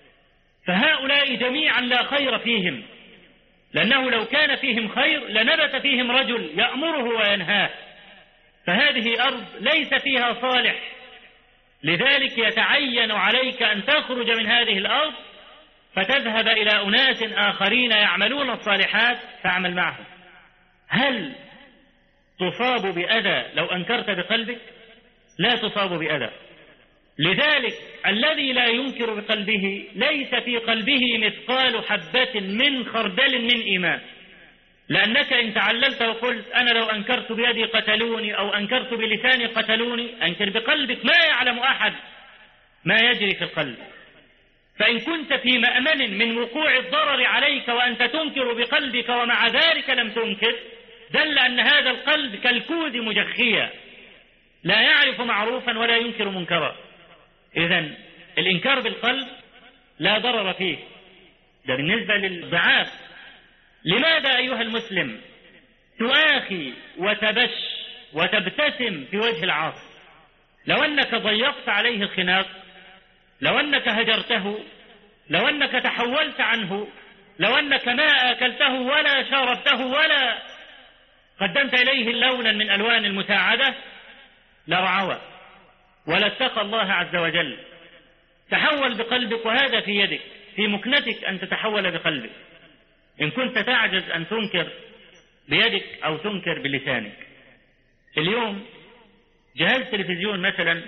فهؤلاء جميعا لا خير فيهم، لأنه لو كان فيهم خير لنبت فيهم رجل يأمره وينهاه. فهذه أرض ليس فيها صالح، لذلك يتعين عليك أن تخرج من هذه الأرض فتذهب إلى أناس آخرين يعملون الصالحات فاعمل معهم. هل تصاب بأذى لو أنكرت بقلبك؟ لا تصاب بأذى. لذلك الذي لا ينكر بقلبه ليس في قلبه مثقال حبة من خردل من إيمان، لأنك إن تعللت وقلت أنا لو أنكرت بيدي قتلوني أو أنكرت بلساني قتلوني، أنكر بقلبك، ما يعلم أحد ما يجري في القلب. فإن كنت في مأمن من وقوع الضرر عليك وأنت تنكر بقلبك ومع ذلك لم تنكر، دل أن هذا القلب كالكود مجخيا لا يعرف معروفا ولا ينكر منكرا. إذن الإنكار بالقلب لا ضرر فيه، ده بالنسبة للضعاف. لماذا أيها المسلم تؤاخي وتبش وتبتسم في وجه العاصي؟ لو أنك ضيقت عليه الخناق، لو أنك هجرته، لو أنك تحولت عنه، لو أنك ما أكلته ولا شربته ولا قدمت إليه لونا من ألوان المساعدة لرعوى ولا اتقى الله عز وجل. تحول بقلبك، وهذا في يدك، في مكنتك أن تتحول بقلبك. إن كنت تعجز أن تنكر بيدك أو تنكر بلسانك. اليوم جهاز تلفزيون مثلا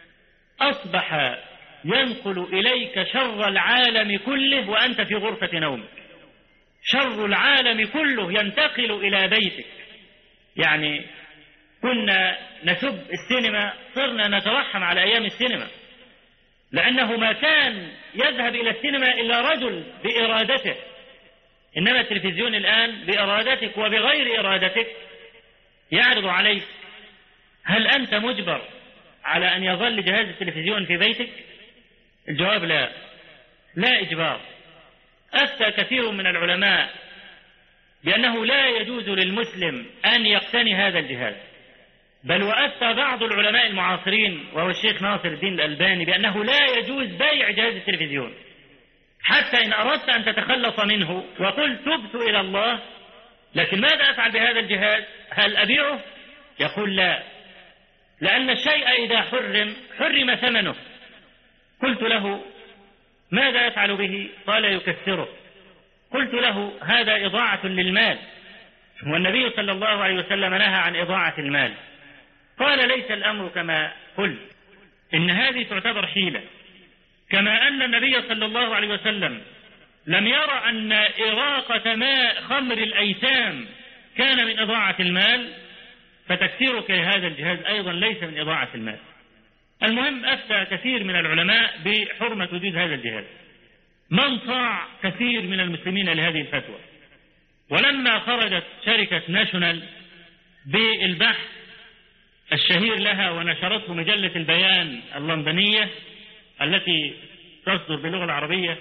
أصبح ينقل إليك شر العالم كله وأنت في غرفة نومك. شر العالم كله ينتقل إلى بيتك. يعني كنا نسب السينما، صرنا نترحم على أيام السينما، لأنه ما كان يذهب إلى السينما إلا رجل بإرادته، إنما التلفزيون الآن بإرادتك وبغير إرادتك يعرض عليك. هل أنت مجبر على أن يظل جهاز التلفزيون في بيتك؟ الجواب لا، لا إجبار. أفتى كثير من العلماء بأنه لا يجوز للمسلم أن يقتني هذا الجهاز، بل وأفتى بعض العلماء المعاصرين وهو الشيخ ناصر الدين الألباني بأنه لا يجوز بيع جهاز التلفزيون، حتى إن أردت أن تتخلص منه وقلت تبت إلى الله، لكن ماذا أفعل بهذا الجهاز؟ هل أبيعه؟ يقول لا، لأن الشيء إذا حرم حرم ثمنه. قلت له ماذا يفعل به؟ قال يكسره. قلت له هذا إضاعة للمال، والنبي صلى الله عليه وسلم نهى عن إضاعة المال. قال ليس الأمر كما قلت، إن هذه تعتبر حيلة، كما أن النبي صلى الله عليه وسلم لم يرى أن إراقة ماء خمر الأيتام كان من إضاعة المال، فتكسيرك لهذا الجهاز أيضا ليس من إضاعة المال. المهم أفتى كثير من العلماء بحرمة وجود هذا الجهاز. من طاع كثير من المسلمين لهذه الفتوى. ولما خرجت شركة ناشونال بالبحث الشهير لها ونشرته مجلة البيان اللندنية التي تصدر باللغة العربية،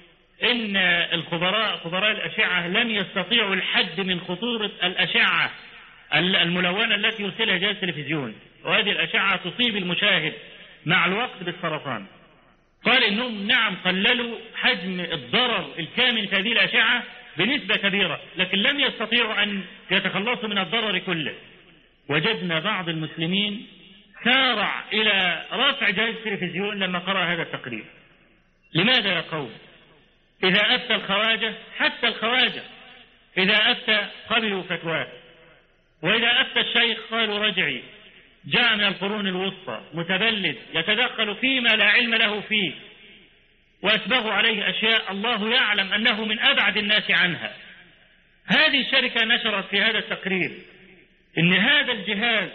إن الخبراء خبراء الأشعة لم يستطيعوا الحد من خطورة الأشعة الملونة التي يرسلها جهاز التلفزيون، وهذه الأشعة تصيب المشاهد مع الوقت بالسرطان. قال إنهم نعم قللوا حجم الضرر الكامن في هذه الأشعة بنسبة كبيرة، لكن لم يستطيعوا أن يتخلصوا من الضرر كله. وجدنا بعض المسلمين سارع إلى رفع جهاز التلفزيون لما قرأ هذا التقرير. لماذا يا قوم؟ إذا أفتى الخواجة، حتى الخواجة إذا أفتى قبلوا فتواه، وإذا أفتى الشيخ قالوا رجعي، جاء من القرون الوسطى متبلد يتدخل فيما لا علم له فيه، وأسبغوا عليه أشياء الله يعلم أنه من أبعد الناس عنها. هذه الشركة نشرت في هذا التقرير إن هذا الجهاز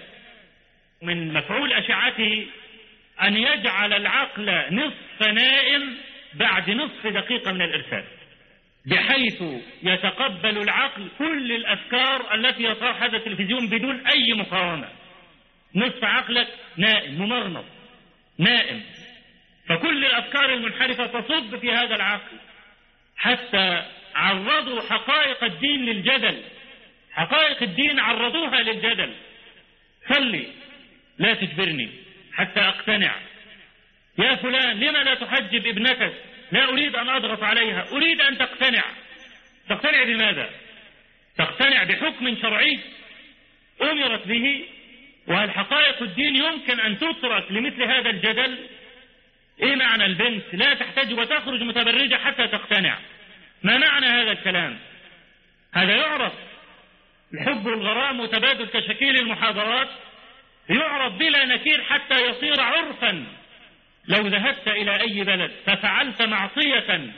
من مفعول أشعته أن يجعل العقل نصف نائم بعد نصف دقيقة من الإرسال، بحيث يتقبل العقل كل الأفكار التي يطرحها هذا التلفزيون بدون أي مقاومة. نصف عقلك نائم ممرمط نائم، فكل الأفكار المنحرفة تصب في هذا العقل. حتى عرضوا حقائق الدين للجدل، حقائق الدين عرضوها للجدل. صلي لا تجبرني حتى أقتنع. يا فلان لما لا تحجب ابنتك؟ لا أريد أن أضغط عليها، أريد أن تقتنع. تقتنع بماذا؟ تقتنع بحكم شرعي أمرت به؟ وهل حقائق الدين يمكن أن تترك لمثل هذا الجدل؟ إيه معنى البنت لا تحتاج وتخرج متبرجة حتى تقتنع؟ ما معنى هذا الكلام؟ هذا يعرف الحب والغرام وتبادل كشكيل المحاضرات، يعرف بلا نكير حتى يصير عرفا. لو ذهبت إلى أي بلد ففعلت معصية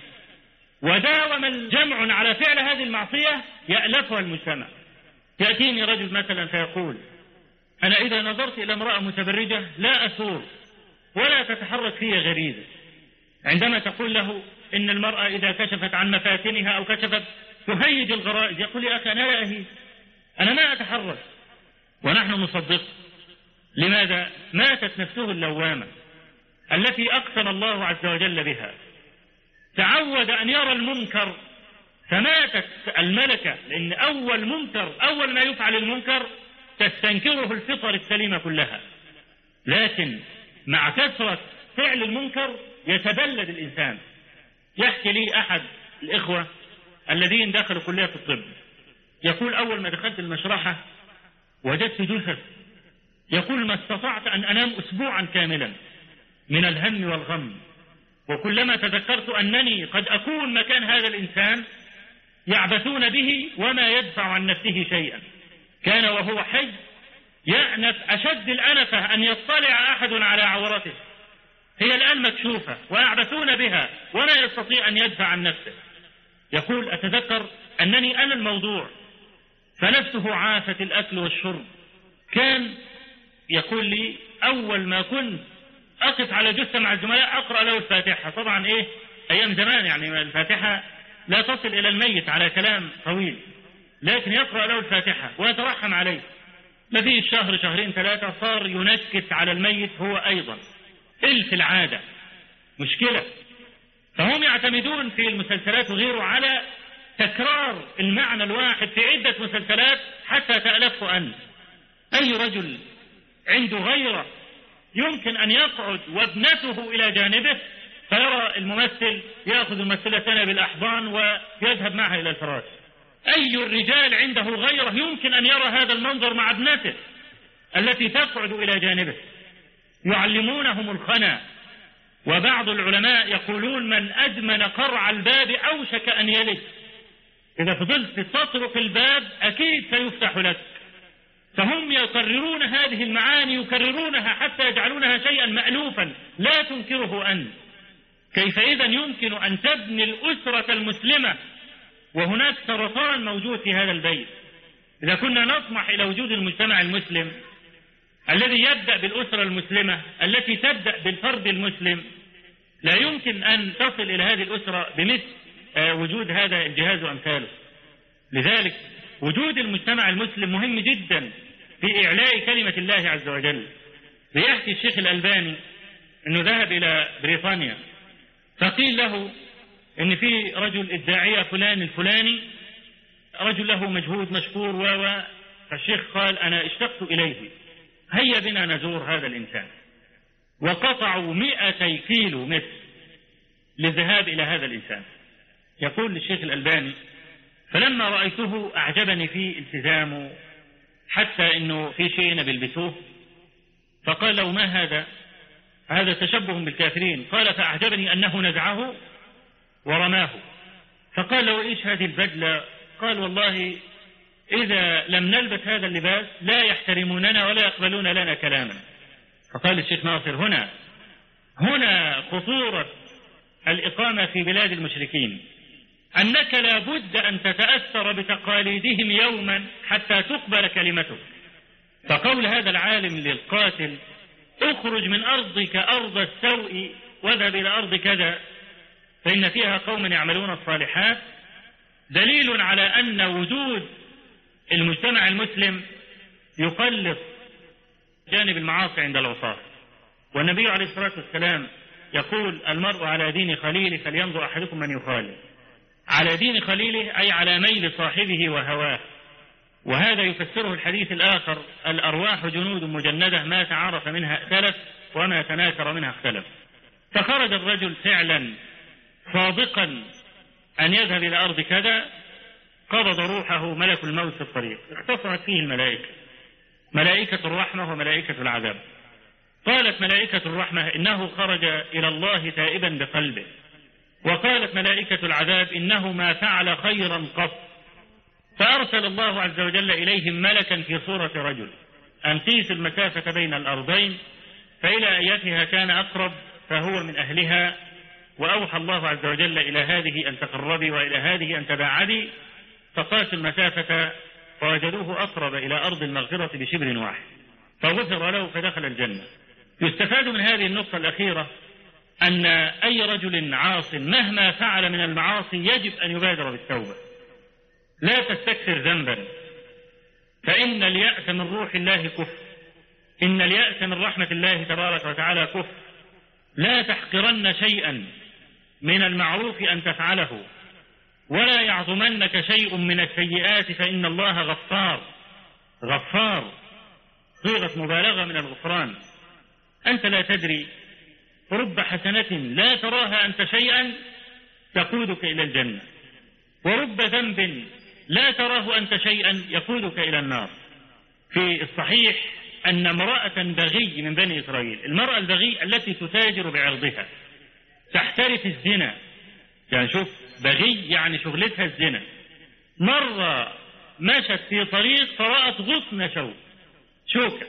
وداوم الجمع على فعل هذه المعصية يألفها المجتمع. يأتيني رجل مثلا فيقول أنا إذا نظرت إلى امرأة متبرجة لا أثور ولا تتحرك في غريزة. عندما تقول له إن المرأة إذا كشفت عن مفاتنها أو كشفت تهيج الغرائز، يقول يا أخي أنا لا أهيج، أنا ما أتحرك. ونحن نصدق. لماذا؟ ماتت نفسه اللوامة التي أقسم الله عز وجل بها. تعود أن يرى المنكر فماتت الملكة، لأن أول منكر أول ما يفعل المنكر تستنكره الفطر السليمة كلها، لكن مع كثرة فعل المنكر يتبلد الإنسان. يحكي لي أحد الإخوة الذين دخلوا كلية الطب، يقول أول ما دخلت المشرحة وجدت جثث، يقول ما استطعت أن أنام أسبوعا كاملا من الهم والغم، وكلما تذكرت أنني قد أكون مكان هذا الإنسان يعبثون به وما يدفع عن نفسه شيئا. كان وهو حي يأنف أشد الأنفة أن يطلع أحد على عورته، هي الآن مكشوفة ويعبثون بها ولا يستطيع أن يدفع عن نفسه. يقول أتذكر أنني أنا الموضوع، فنفسه عافت الأكل والشرب. كان يقول لي أول ما كنت أقف على جثة مع الزملاء أقرأ له الفاتحة. طبعا إيه أيام زمان يعني الفاتحة لا تصل إلى الميت على كلام طويل، لكن يقرأ له الفاتحة ويترحم عليه. ما فيه شهر شهرين ثلاثة صار ينكت على الميت هو أيضا، إلف العادة مشكلة. فهم يعتمدون في المسلسلات وغيره على تكرار المعنى الواحد في عدة مسلسلات حتى تألفه أنت. أي رجل عنده غيرة يمكن أن يقعد وابنته إلى جانبه فيرى الممثل يأخذ الممثلة ثانية بالأحضان ويذهب معها إلى الفراش. أي الرجال عنده غيرة يمكن أن يرى هذا المنظر مع ابنته التي تقعد إلى جانبه؟ يعلمونهم الخنا. وبعض العلماء يقولون من أدمن قرع الباب أوشك أن يلج. إذا فضلت تطرق الباب أكيد سيفتح لك. فهم يكررون هذه المعاني، يكررونها حتى يجعلونها شيئا مألوفا لا تنكره أنت. كيف إذن يمكن أن تبني الأسرة المسلمة وهناك سرطان موجود في هذا البيت؟ إذا كنا نطمح إلى وجود المجتمع المسلم الذي يبدأ بالأسرة المسلمة التي تبدأ بالفرد المسلم، لا يمكن أن تصل إلى هذه الأسرة بمثل وجود هذا الجهاز وأمثاله. لذلك وجود المجتمع المسلم مهم جدا في إعلاء كلمة الله عز وجل. بيحكي الشيخ الألباني أنه ذهب إلى بريطانيا، فقيل له أن في رجل الداعية فلان الفلاني رجل له مجهود مشكور و فالشيخ قال أنا اشتقت إليه، هيا بنا نزور هذا الإنسان. وقطعوا مئتي كيلو متر للذهاب إلى هذا الإنسان. يقول للشيخ الألباني فلما رأيته أعجبني فيه التزامه، حتى أنه في شيء بيلبسوه، فقال له ما هذا؟ هذا تشبه بالكافرين. قال فأعجبني أنه نزعه ورماه. فقال له إيش هذه البدلة؟ قال والله إذا لم نلبس هذا اللباس لا يحترموننا ولا يقبلون لنا كلاما. فقال الشيخ ناصر هنا هنا خطورة الإقامة في بلاد المشركين، أنك لا بد أن تتأثر بتقاليدهم يوما حتى تقبل كلمتك. فقول هذا العالم للقاتل اخرج من أرضك أرض السوء واذهب إلى أرض كذا فإن فيها قوم يعملون الصالحات، دليل على أن وجود المجتمع المسلم يقلص جانب المعاصي عند العصاة. والنبي عليه الصلاة والسلام يقول المرء على دين خليله فلينظر أحدكم من يخالف. على دين خليله أي على ميل صاحبه وهواه. وهذا يفسره الحديث الآخر الأرواح جنود مجندة ما تعارف منها ائتلف وما تناكر منها اختلف. فخرج الرجل فعلا صادقا أن يذهب إلى أرض كذا، قبض روحه ملك الموت في الطريق، اختصرت فيه الملائكة، ملائكة الرحمة وملائكة العذاب. قالت ملائكة الرحمة إنه خرج إلى الله تائبا بقلبه، وقالت ملائكة العذاب إنه ما فعل خيرا قط. فأرسل الله عز وجل إليهم ملكا في صورة رجل أن قيس المسافة بين الأرضين، فإلى أيتها كان أقرب فهو من أهلها، وأوحى الله عز وجل إلى هذه أن تقربي وإلى هذه أن تباعدي، فقاس المسافة فوجدوه أقرب إلى أرض المغفرة بشبر واحد، فغفر له فدخل الجنة. يستفاد من هذه النقطة الأخيرة أن أي رجل عاص مهما فعل من المعاصي يجب أن يبادر بالتوبة، لا تستكثر ذنبا، فإن اليأس من روح الله كفر، إن اليأس من رحمة الله تبارك وتعالى كفر. لا تحقرن شيئا من المعروف أن تفعله، ولا يعظمنك شيء من السيئات فإن الله غفار. غفار صيغة مبالغة من الغفران. أنت لا تدري، رب حسنة لا تراها أنت شيئا تقودك إلى الجنة، ورب ذنب لا تراه أنت شيئا يقودك إلى النار. في الصحيح أن امرأة بغي من بني إسرائيل، المرأة البغي التي تتاجر بعرضها، تحترف الزنا، يعني شوف بغي يعني شغلتها الزنا، مرة مشت في طريق فرأت غصن شوك شوكة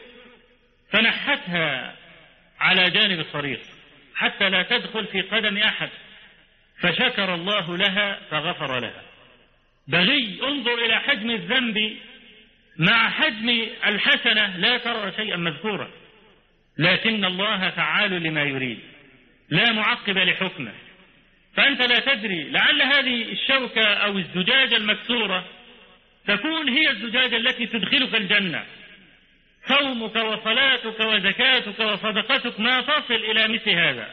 فنحتها على جانب الطريق حتى لا تدخل في قدم أحد، فشكر الله لها فغفر لها. بغي، انظر إلى حجم الذنب مع حجم الحسنة لا ترى شيئا مذكورا، لكن الله فعال لما يريد لا معقب لحكمه. فأنت لا تدري، لعل هذه الشوكة أو الزجاجة المكسورة تكون هي الزجاجة التي تدخلك الجنة. صومك وصلاتك وزكاتك وصدقتك ما تصل إلى مثل هذا.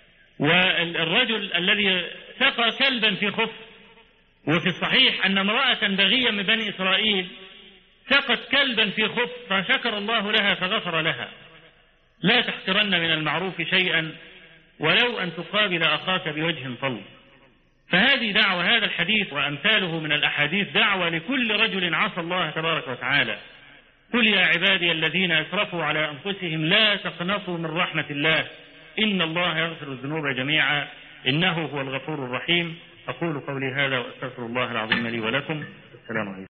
والرجل الذي سقى كلبا في خف، وفي الصحيح أن امرأة بغية من بني إسرائيل سقت كلبا في خف فشكر الله لها فغفر لها. لا تحقرن من المعروف شيئا ولو أن تقابل أخاك بوجه طلق. فهذه دعوة، هذا الحديث وأمثاله من الأحاديث دعوة لكل رجل عصى الله تبارك وتعالى. قل يا عبادي الذين أسرفوا على أنفسهم لا تقنطوا من رحمة الله إن الله يغفر الذنوب جميعا إنه هو الغفور الرحيم. أقول قولي هذا وأستغفر الله العظيم لي ولكم. السلام عليكم.